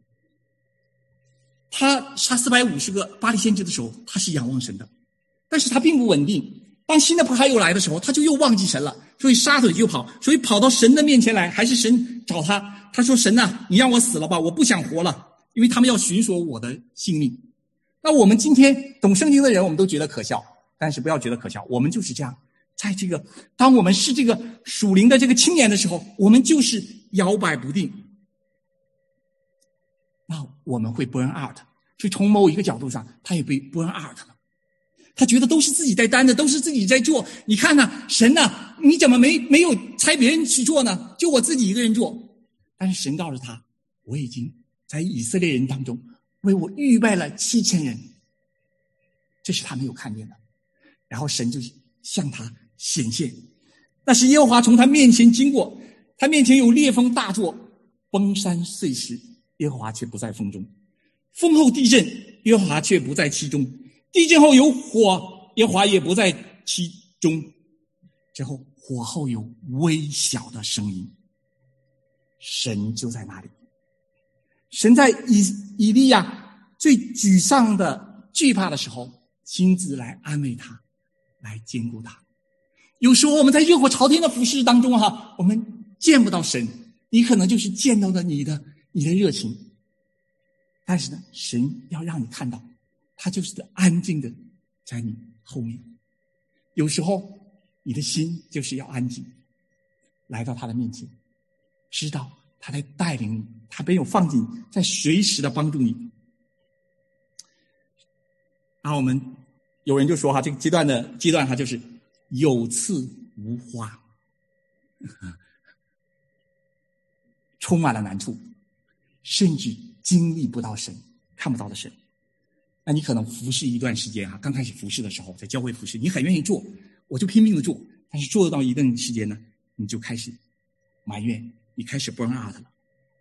他杀450个巴力先知的时候，他是仰望神的，但是他并不稳定。当新的迫害又来的时候，他就又忘记神了，所以撒腿就跑，所以跑到神的面前来，还是神找他。他说：“神啊，你让我死了吧，我不想活了，因为他们要寻索我的性命。”那我们今天懂圣经的人，我们都觉得可笑，但是不要觉得可笑，我们就是这样。在这个当我们是这个属灵的这个青年的时候，我们就是摇摆不定。那我们会 burn out， 所以从某一个角度上，他也被 burn out 了。他觉得都是自己在担的，都是自己在做。你看神你怎么没有差别人去做呢？就我自己一个人做。但是神告诉他，我已经在以色列人当中为我预备了7000人，这是他没有看见的。然后神就向他显现，那是耶和华从他面前经过，他面前有烈风大作，崩山碎石，耶和华却不在风中；风后地震，耶和华却不在其中；地震后有火，耶和华也不在其中。之后火后有微小的声音，神就在那里。神在以利亚最沮丧的惧怕的时候，亲自来安慰他，来坚固他。有时候我们在热火朝天的服事当中我们见不到神，你可能就是见到了你的热情，但是呢，神要让你看到，他就是安静的在你后面。有时候你的心就是要安静，来到他的面前，知道他在带领你，他没有放弃你，在随时的帮助你。然后我们有人就说这个阶段就是有刺无花，充满了难处，甚至经历不到神，看不到的神。那你可能服侍一段时间刚开始服侍的时候，在教会服侍，你很愿意做，我就拼命的做，但是做到一段时间呢，你就开始埋怨，你开始 burn out 了。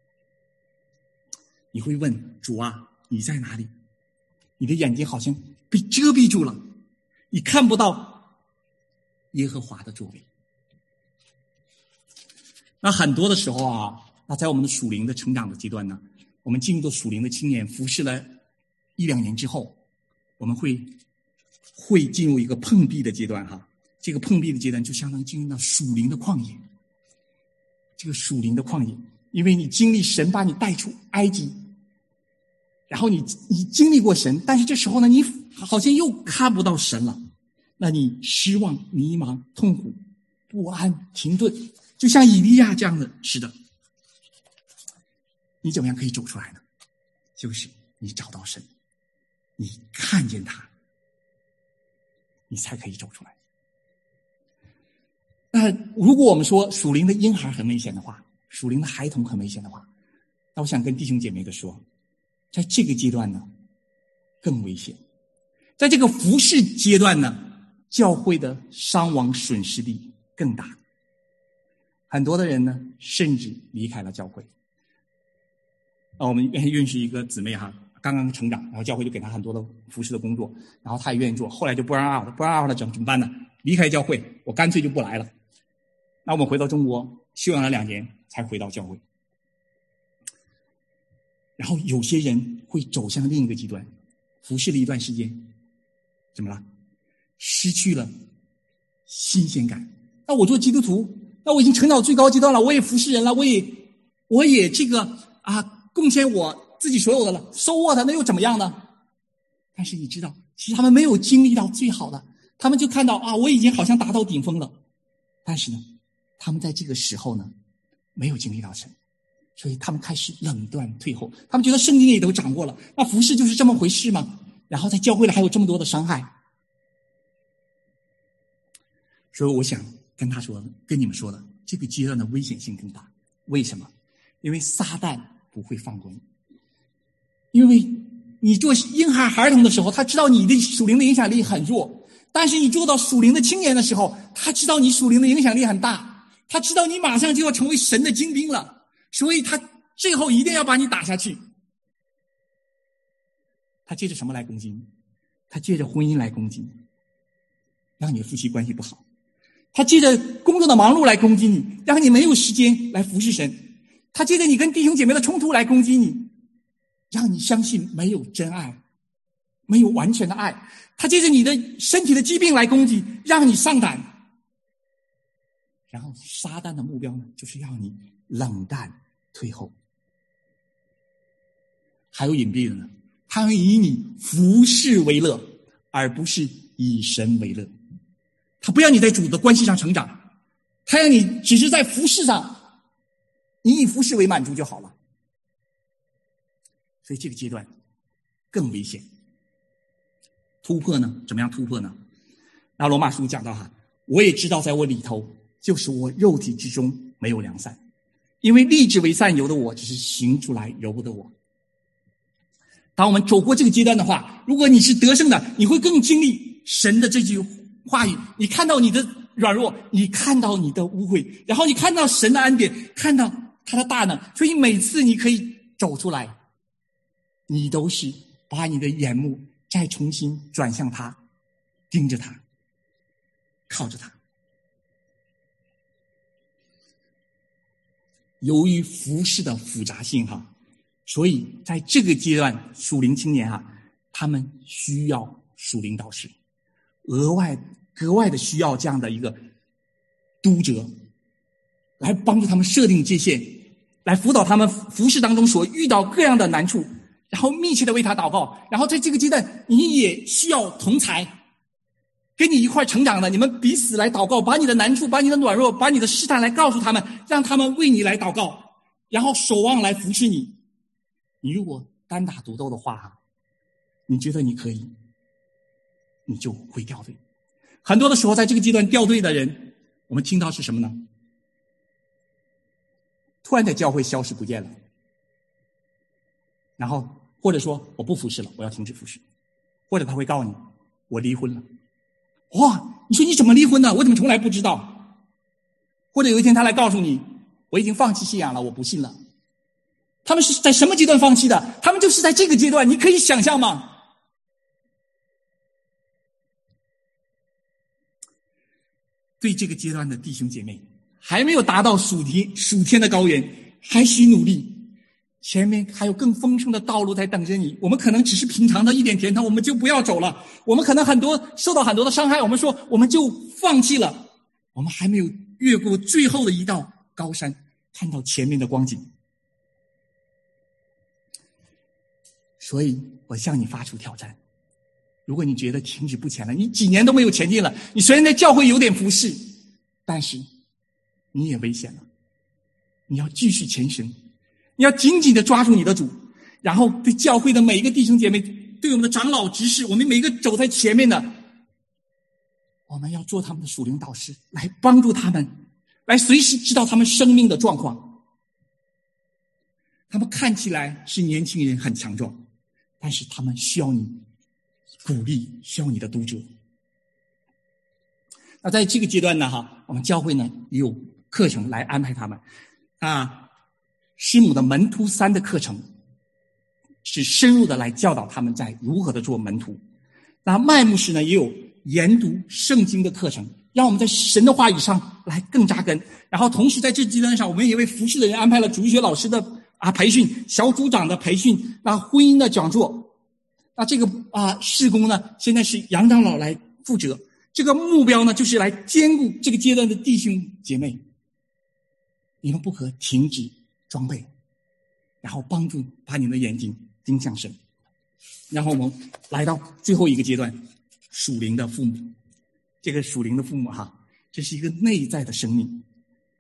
你会问主你在哪里？你的眼睛好像被遮蔽住了，你看不到耶和华的作为。那很多的时候那在我们的属灵的成长的阶段呢，我们进入到属灵的青年，服侍了1-2年之后，我们会进入一个碰壁的阶段这个碰壁的阶段就相当于进入到属灵的旷野。这个属灵的旷野，因为你经历神把你带出埃及，然后你经历过神，但是这时候呢，你好像又看不到神了，那你失望、迷茫、痛苦、不安、停顿，就像以利亚这样的。是的，你怎么样可以走出来呢？就是你找到神，你看见他，你才可以走出来。那如果我们说属灵的婴孩很危险的话，属灵的孩童很危险的话，那我想跟弟兄姐妹的说，在这个阶段呢更危险。在这个服事阶段呢，教会的伤亡损失力更大。很多的人呢甚至离开了教会。我们认识一个姊妹刚刚成长，然后教会就给她很多的服事的工作，然后她也愿意做，后来就不让了，怎么办呢？离开教会，我干脆就不来了。那我们回到中国休养了2年才回到教会。然后有些人会走向另一个极端，服事了一段时间，怎么了？失去了新鲜感。那我做基督徒，那我已经成长最高阶段了，我也服事人了，我也这个贡献我自己所有的了，收获的，那又怎么样呢？但是你知道，其实他们没有经历到最好的，他们就看到我已经好像达到顶峰了，但是呢， 他们在这个时候呢，没有经历到神，所以他们开始冷断退后。他们觉得圣经也都掌握了，那服事就是这么回事吗？然后在教会里还有这么多的伤害。所以我想跟你们说的，这个阶段的危险性更大。为什么？因为撒旦不会放过你。因为你做婴孩孩童的时候，他知道你的属灵的影响力很弱，但是你做到属灵的青年的时候，他知道你属灵的影响力很大，他知道你马上就要成为神的精兵了，所以他最后一定要把你打下去。他借着什么来攻击你？他借着婚姻来攻击你，让你的夫妻关系不好。他借着工作的忙碌来攻击你，让你没有时间来服侍神。他借着你跟弟兄姐妹的冲突来攻击你，让你相信没有真爱，没有完全的爱。他借着你的身体的疾病来攻击，让你丧胆。然后撒旦的目标呢，就是要你冷淡退后。还有隐蔽的呢，他会以你服事为乐，而不是以神为乐。他不要你在主的关系上成长，他要你只是在服事上，你以服事为满足就好了。所以这个阶段更危险。突破呢？怎么样突破呢？那罗马书讲到我也知道在我里头，就是我肉体之中没有良善，因为立志为善由的我，只是行出来由不得我。当我们走过这个阶段的话，如果你是得胜的，你会更经历神的这句话语，你看到你的软弱，你看到你的污秽，然后你看到神的恩典，看到他的大能，所以每次你可以走出来，你都是把你的眼目再重新转向他，盯着他，靠着他。由于服事的复杂性所以在这个阶段属灵青年他们需要属灵导师，格外的需要这样的一个督者来帮助他们设定界限，来辅导他们服事当中所遇到各样的难处，然后密切的为他祷告。然后在这个阶段你也需要同才跟你一块成长的，你们彼此来祷告，把你的难处，把你的软弱，把你的试探来告诉他们，让他们为你来祷告，然后守望来服侍你。你如果单打独斗的话，你觉得你可以，你就会掉队。很多的时候在这个阶段掉队的人，我们听到是什么呢？突然在教会消失不见了，然后或者说我不服侍了，我要停止服侍，或者他会告诉你我离婚了。哇，你说你怎么离婚呢？我怎么从来不知道？或者有一天他来告诉你我已经放弃信仰了，我不信了。他们是在什么阶段放弃的？他们就是在这个阶段，你可以想象吗？对这个阶段的弟兄姐妹，还没有达到属天的高原，还需努力，前面还有更丰盛的道路在等着你。我们可能只是品尝到一点甜头，我们就不要走了。我们可能受到很多的伤害，我们说我们就放弃了。我们还没有越过最后的一道高山，看到前面的光景。所以我向你发出挑战，如果你觉得停止不前了，你几年都没有前进了，你虽然在教会有点服侍，但是你也危险了。你要继续前行，你要紧紧地抓住你的主，然后对教会的每一个弟兄姐妹，对我们的长老执事，我们每一个走在前面的，我们要做他们的属灵导师，来帮助他们，来随时知道他们生命的状况。他们看起来是年轻人，很强壮，但是他们需要你鼓励，需要你的督助。那在这个阶段呢我们教会呢也有课程来安排他们师母的门徒3的课程是深入的来教导他们在如何的做门徒。那麦牧师呢也有研读圣经的课程，让我们在神的话语上来更扎根。然后同时在这阶段上，我们也为服侍的人安排了主日学老师的培训，小组长的培训，婚姻的讲座。那这个事工呢，现在是杨长老来负责。这个目标呢，就是来兼顾这个阶段的弟兄姐妹。你们不可停止装备，然后帮助把你们的眼睛盯向神。然后我们来到最后一个阶段，属灵的父母。这个属灵的父母这是一个内在的生命，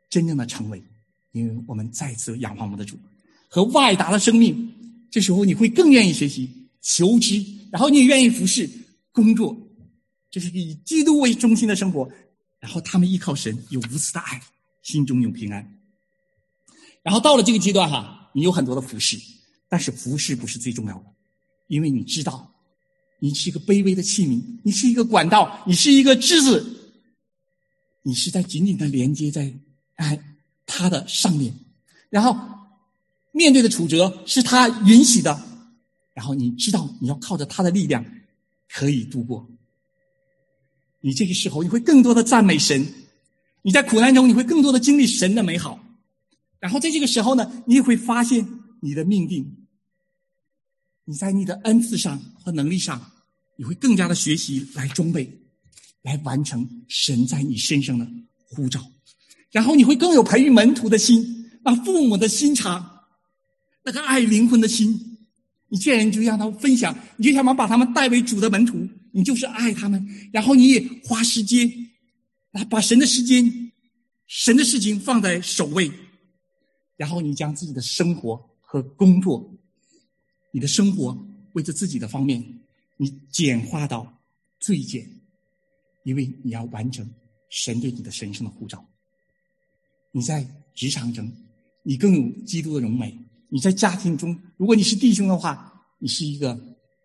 真正的成为，因为我们再次仰望我们的主和外达的生命。这时候你会更愿意学习求知，然后你也愿意服侍工作，这是以基督为中心的生活。然后他们依靠神，有无私的爱，心中有平安。然后到了这个阶段你有很多的服侍，但是服侍不是最重要的，因为你知道你是一个卑微的器皿，你是一个管道，你是一个枝子，你是在紧紧的连接在他的上面，然后面对的处折是他允许的，然后你知道你要靠着他的力量可以度过。你这个时候你会更多的赞美神，你在苦难中你会更多的经历神的美好。然后在这个时候呢，你也会发现你的命定，你在你的恩赐上和能力上，你会更加的学习来装备，来完成神在你身上的呼召。然后你会更有培育门徒的心，让父母的心肠，那个爱灵魂的心，你见人就让他们分享，你就想把他们带为主的门徒，你就是爱他们。然后你也花时间把神的时间、神的事情放在首位，然后你将自己的生活和工作，你的生活为着自己的方面，你简化到最简，因为你要完成神对你的神圣的呼召。你在职场中，你更有基督的荣美；你在家庭中，如果你是弟兄的话，你是一个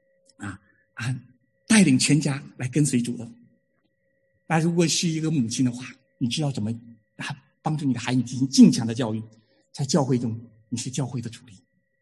带领全家来跟随主的。那如果是一个母亲的话，你知道怎么帮助你的孩子进行敬强的教育，在教会中你是教会的主力。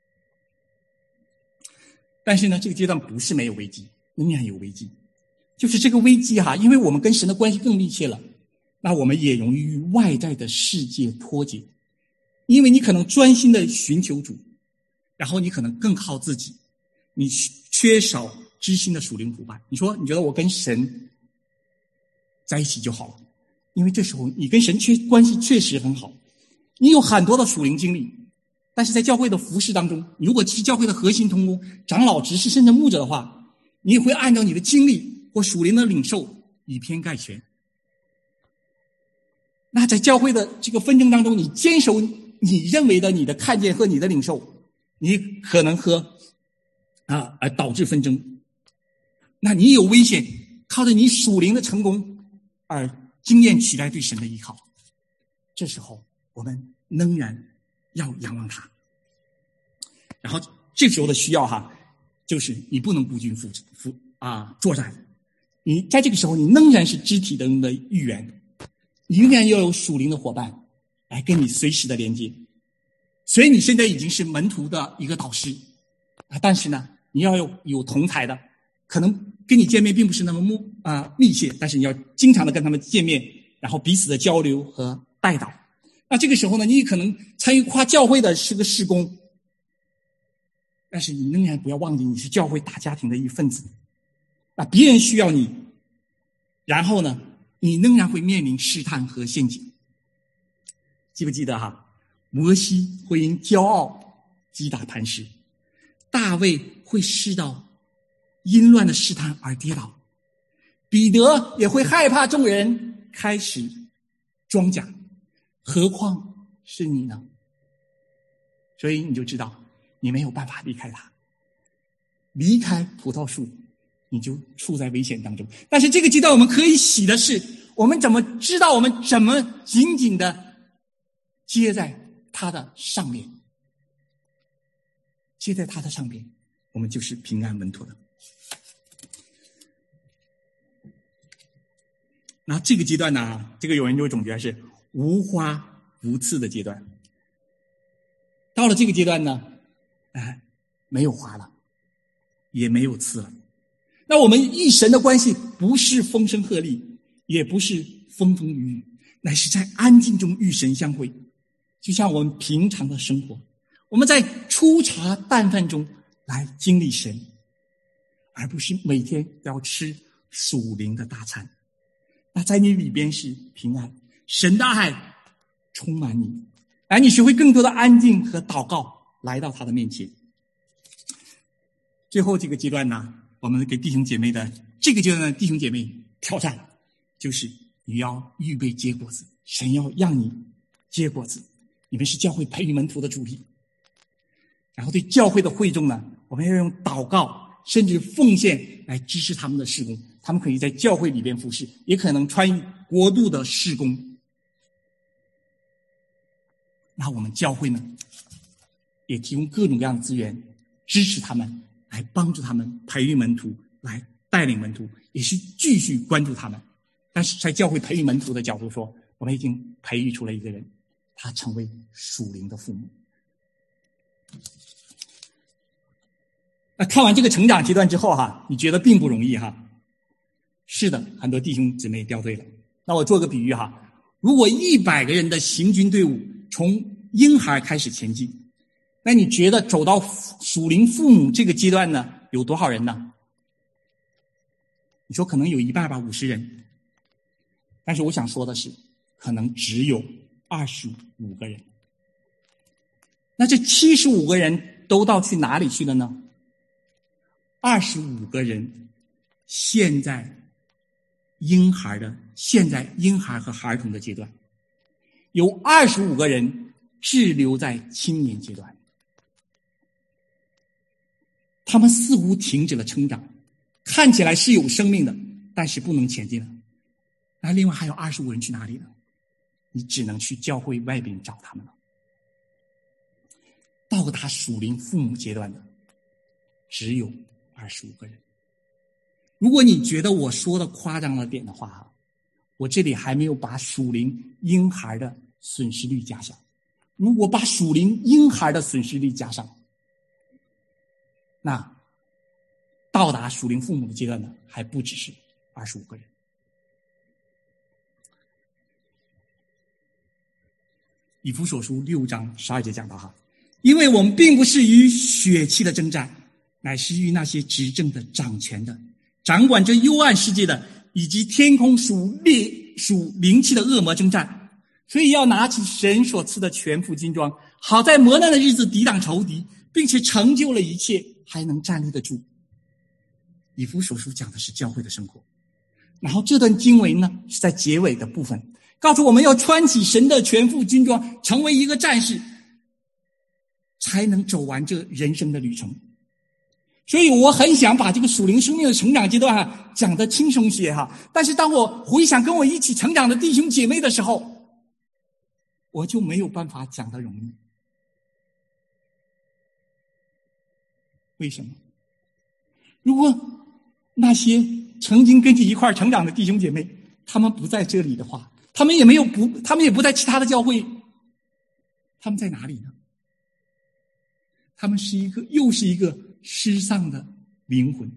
但是呢，这个阶段不是没有危机，仍然有危机。就是这个危机因为我们跟神的关系更密切了，那我们也容易与外在的世界脱节。因为你可能专心的寻求主，然后你可能更靠自己，你缺少知心的属灵伙伴。你说你觉得我跟神在一起就好了，因为这时候你跟神关系确实很好，你有很多的属灵经历。但是在教会的服事当中，如果是教会的核心同工、长老、执事甚至牧者的话，你也会按照你的经历或属灵的领受以偏概全。那在教会的这个纷争当中，你坚守你认为的你的看见和你的领受，你可能而导致纷争。那你有危险靠着你属灵的成功而经验取代对神的依靠。这时候我们仍然要仰望他。然后这时候的需要就是你不能孤军作战。你在这个时候，你仍然是肢体的人的一员，你仍然要有属灵的伙伴来跟你随时的连接。所以你现在已经是门徒的一个导师但是呢，你要有同才的，可能跟你见面并不是那么密切，但是你要经常的跟他们见面，然后彼此的交流和带导。那这个时候呢，你可能参与跨教会的是个事工，但是你仍然不要忘记你是教会大家庭的一份子。那别人需要你，然后呢，你仍然会面临试探和陷阱。记不记得摩西会因骄傲击打磐石，大卫会试到淫乱的试探而跌倒，彼得也会害怕众人开始装假，何况是你呢？所以你就知道你没有办法离开他，离开葡萄树你就处在危险当中。但是这个阶段我们可以喜的是，我们怎么知道我们怎么紧紧的接在他的上面，接在他的上面，我们就是平安稳妥的。那这个阶段呢，这个有人就总结是无花无刺的阶段。到了这个阶段呢，没有花了，也没有刺了。那我们与神的关系不是风声鹤唳，也不是风风雨雨，乃是在安静中与神相会。就像我们平常的生活，我们在粗茶淡饭中来经历神，而不是每天都要吃属灵的大餐。那在你里边是平安，神的爱充满你，而你学会更多的安静和祷告，来到他的面前。最后这个阶段呢，我们给弟兄姐妹的这个阶段的弟兄姐妹挑战，就是你要预备结果子，神要让你结果子，你们是教会培育门徒的主力。然后对教会的会众呢，我们要用祷告甚至奉献来支持他们的事工，他们可以在教会里边服侍，也可能参与国度的事工。那我们教会呢，也提供各种各样的资源支持他们，来帮助他们培育门徒，来带领门徒，也是继续关注他们。但是在教会培育门徒的角度说，我们已经培育出了一个人，他成为属灵的父母。那看完这个成长阶段之后你觉得并不容易是的，很多弟兄姊妹掉队了。那我做个比喻如果100个人的行军队伍从婴孩开始前进，那你觉得走到属灵父母这个阶段呢，有多少人呢？你说可能有一半吧，50人。但是我想说的是，可能只有25个人。那这75个人都到去哪里去了呢？25个人现在婴孩和孩童的阶段，有25个人滞留在青年阶段，他们似乎停止了成长，看起来是有生命的，但是不能前进了。那另外还有25人去哪里呢？你只能去教会外边找他们了。到达属灵父母阶段的只有25个人。如果你觉得我说的夸张了点的话，我这里还没有把属灵婴孩的损失率加上。如果把属灵婴孩的损失率加上，那到达属灵父母的阶段呢，还不只是25个人。以弗所书6章12节讲到因为我们并不是与血气的征战，乃是与那些执政的、掌权的、掌管这幽暗世界的，以及天空属灵气的恶魔征战。所以要拿起神所赐的全副军装，好在磨难的日子抵挡仇敌，并且成就了一切，还能站立得住。以弗所书讲的是教会的生活。然后这段经文呢，是在结尾的部分告诉我们要穿起神的全副军装，成为一个战士，才能走完这人生的旅程。所以我很想把这个属灵生命的成长阶段讲得轻松些但是当我回想跟我一起成长的弟兄姐妹的时候，我就没有办法讲得容易。为什么？如果那些曾经跟你一块成长的弟兄姐妹，他们不在这里的话，他们也不在其他的教会，他们在哪里呢？他们又是一个失丧的灵魂。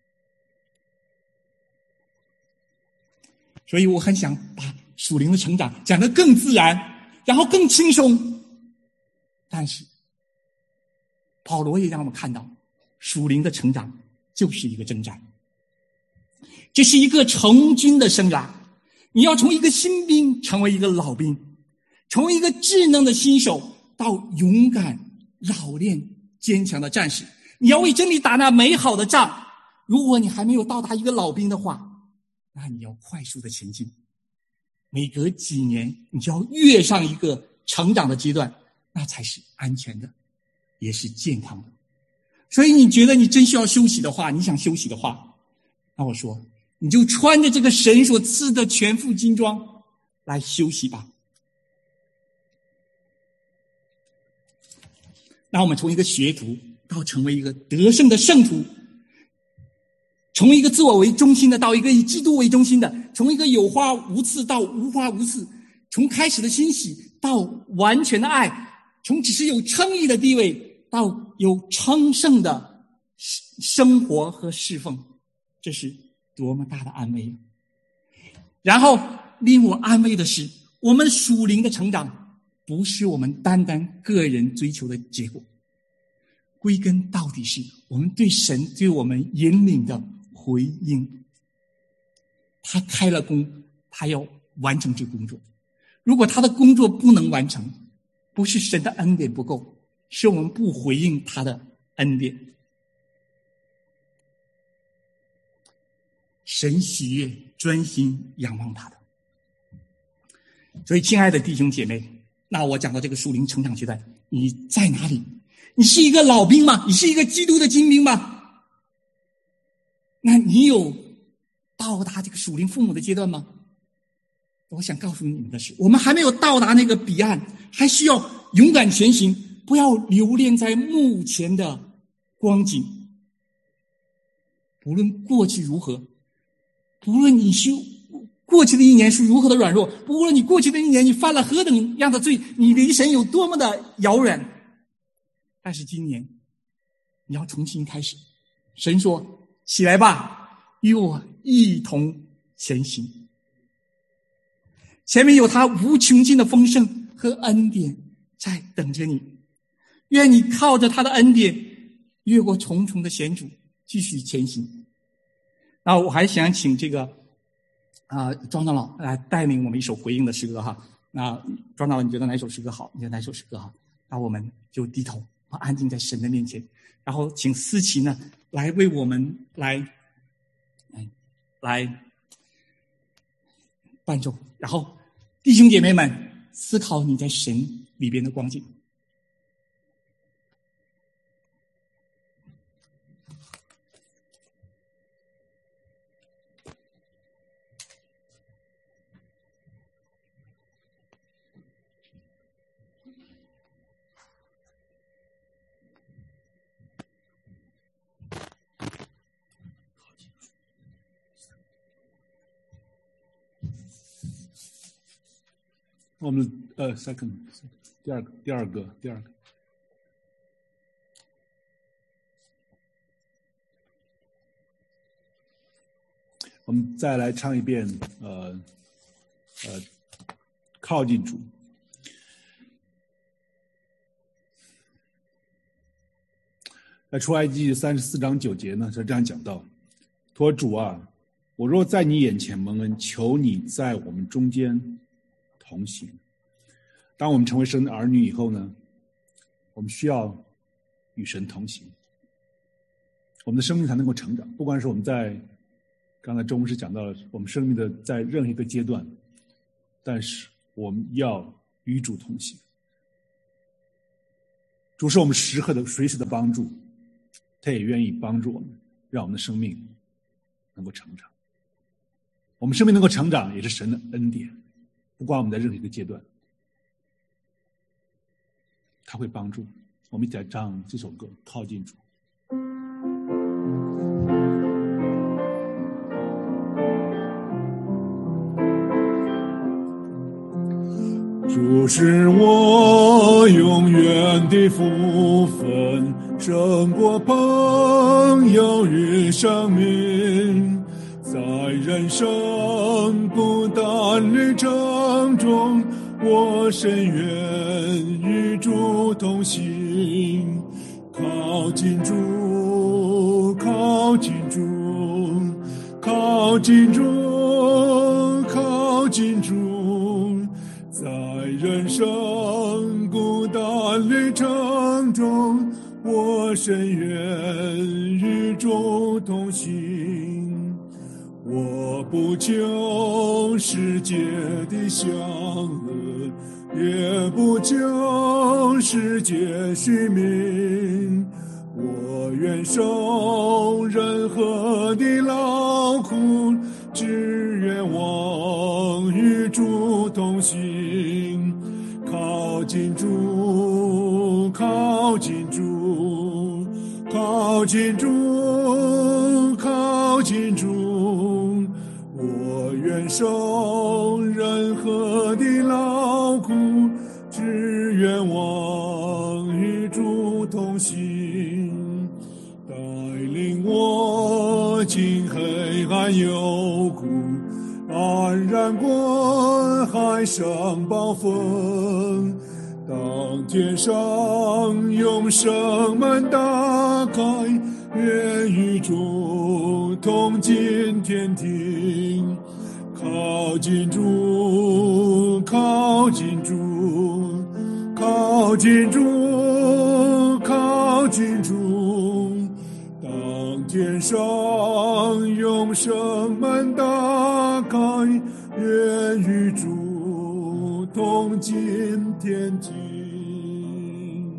所以我很想把属灵的成长讲得更自然，然后更轻松。但是保罗也让我们看到，属灵的成长就是一个征战，这是一个成军的生涯。你要从一个新兵成为一个老兵，从一个智能的新手到勇敢老练坚强的战士。你要为真理打那美好的仗。如果你还没有到达一个老兵的话，那你要快速的前进。每隔几年你就要跃上一个成长的阶段，那才是安全的，也是健康的。所以你觉得你真需要休息的话，你想休息的话，那我说你就穿着这个神所赐的全副军装来休息吧。那我们从一个学徒到成为一个得胜的圣徒，从一个自我为中心的到一个以基督为中心的，从一个有花无刺到无花无刺，从开始的欣喜到完全的爱，从只是有称义的地位到有称圣的生活和侍奉，这是多么大的安慰。然后令我安慰的是，我们属灵的成长不是我们单单个人追求的结果，归根到底是我们对神对我们引领的回应。他开了工，他要完成这工作。如果他的工作不能完成，不是神的恩典不够，是我们不回应他的恩典。神喜悦专心仰望他的。所以亲爱的弟兄姐妹， 那我讲到这个属灵成长阶段，你在哪里？你是一个老兵吗？你是一个基督的精兵吗？那你有到达这个属灵父母的阶段吗？我想告诉你们的是，我们还没有到达那个彼岸，还需要勇敢前行，不要留恋在目前的光景。不论过去如何，不论你是过去的一年是如何的软弱，不论你过去的一年你犯了何等样的罪，你离神有多么的遥远，但是今年你要重新开始。神说：起来吧，与我一同前行。前面有他无穷尽的丰盛和恩典在等着你，愿你靠着他的恩典越过重重的险阻，继续前行。那我还想请这个庄长老来带领我们一首回应的诗歌哈。那庄长老，你觉得哪首诗歌好？你觉得哪首诗歌好？那我们就低头，安静在神的面前，然后请思琪呢来为我们来伴奏，然后弟兄姐妹们思考你在神里边的光景。 我们second 第二个，我们再来唱一遍靠近主。在出埃及34章9节呢，是这样讲到：托主啊，我若在你眼前蒙恩，求你在我们中间同行。当我们成为神的儿女以后呢，我们需要与神同行，我们的生命才能够成长。不管是我们在刚才周牧师讲到了我们生命的在任何一个阶段，但是我们要与主同行。主是我们随时的帮助，他也愿意帮助我们，让我们的生命能够成长。我们生命能够成长也是神的恩典，不管我们在任何一个阶段，他会帮助我们。一起来唱这首歌，靠近主。主是我永远的福分，胜过朋友与生命。在人生孤单旅程中，我深愿与主同行。靠近主，靠近主，靠近主，靠近主。在人生孤单旅程中，我深愿与主同行。我不求世界的享乐，也不求世界虚名，我愿受任何的劳苦，只愿望与主同行。靠近主，靠近主，靠近主，靠近主，我愿受任何的劳苦，只愿望与主同行。带领我经黑暗幽谷，安然过海上暴风。当天上永生门打开，愿与主同进天庭。靠近主，靠近主，靠近主，靠近主。当天上永生门打开，愿与主同进天际。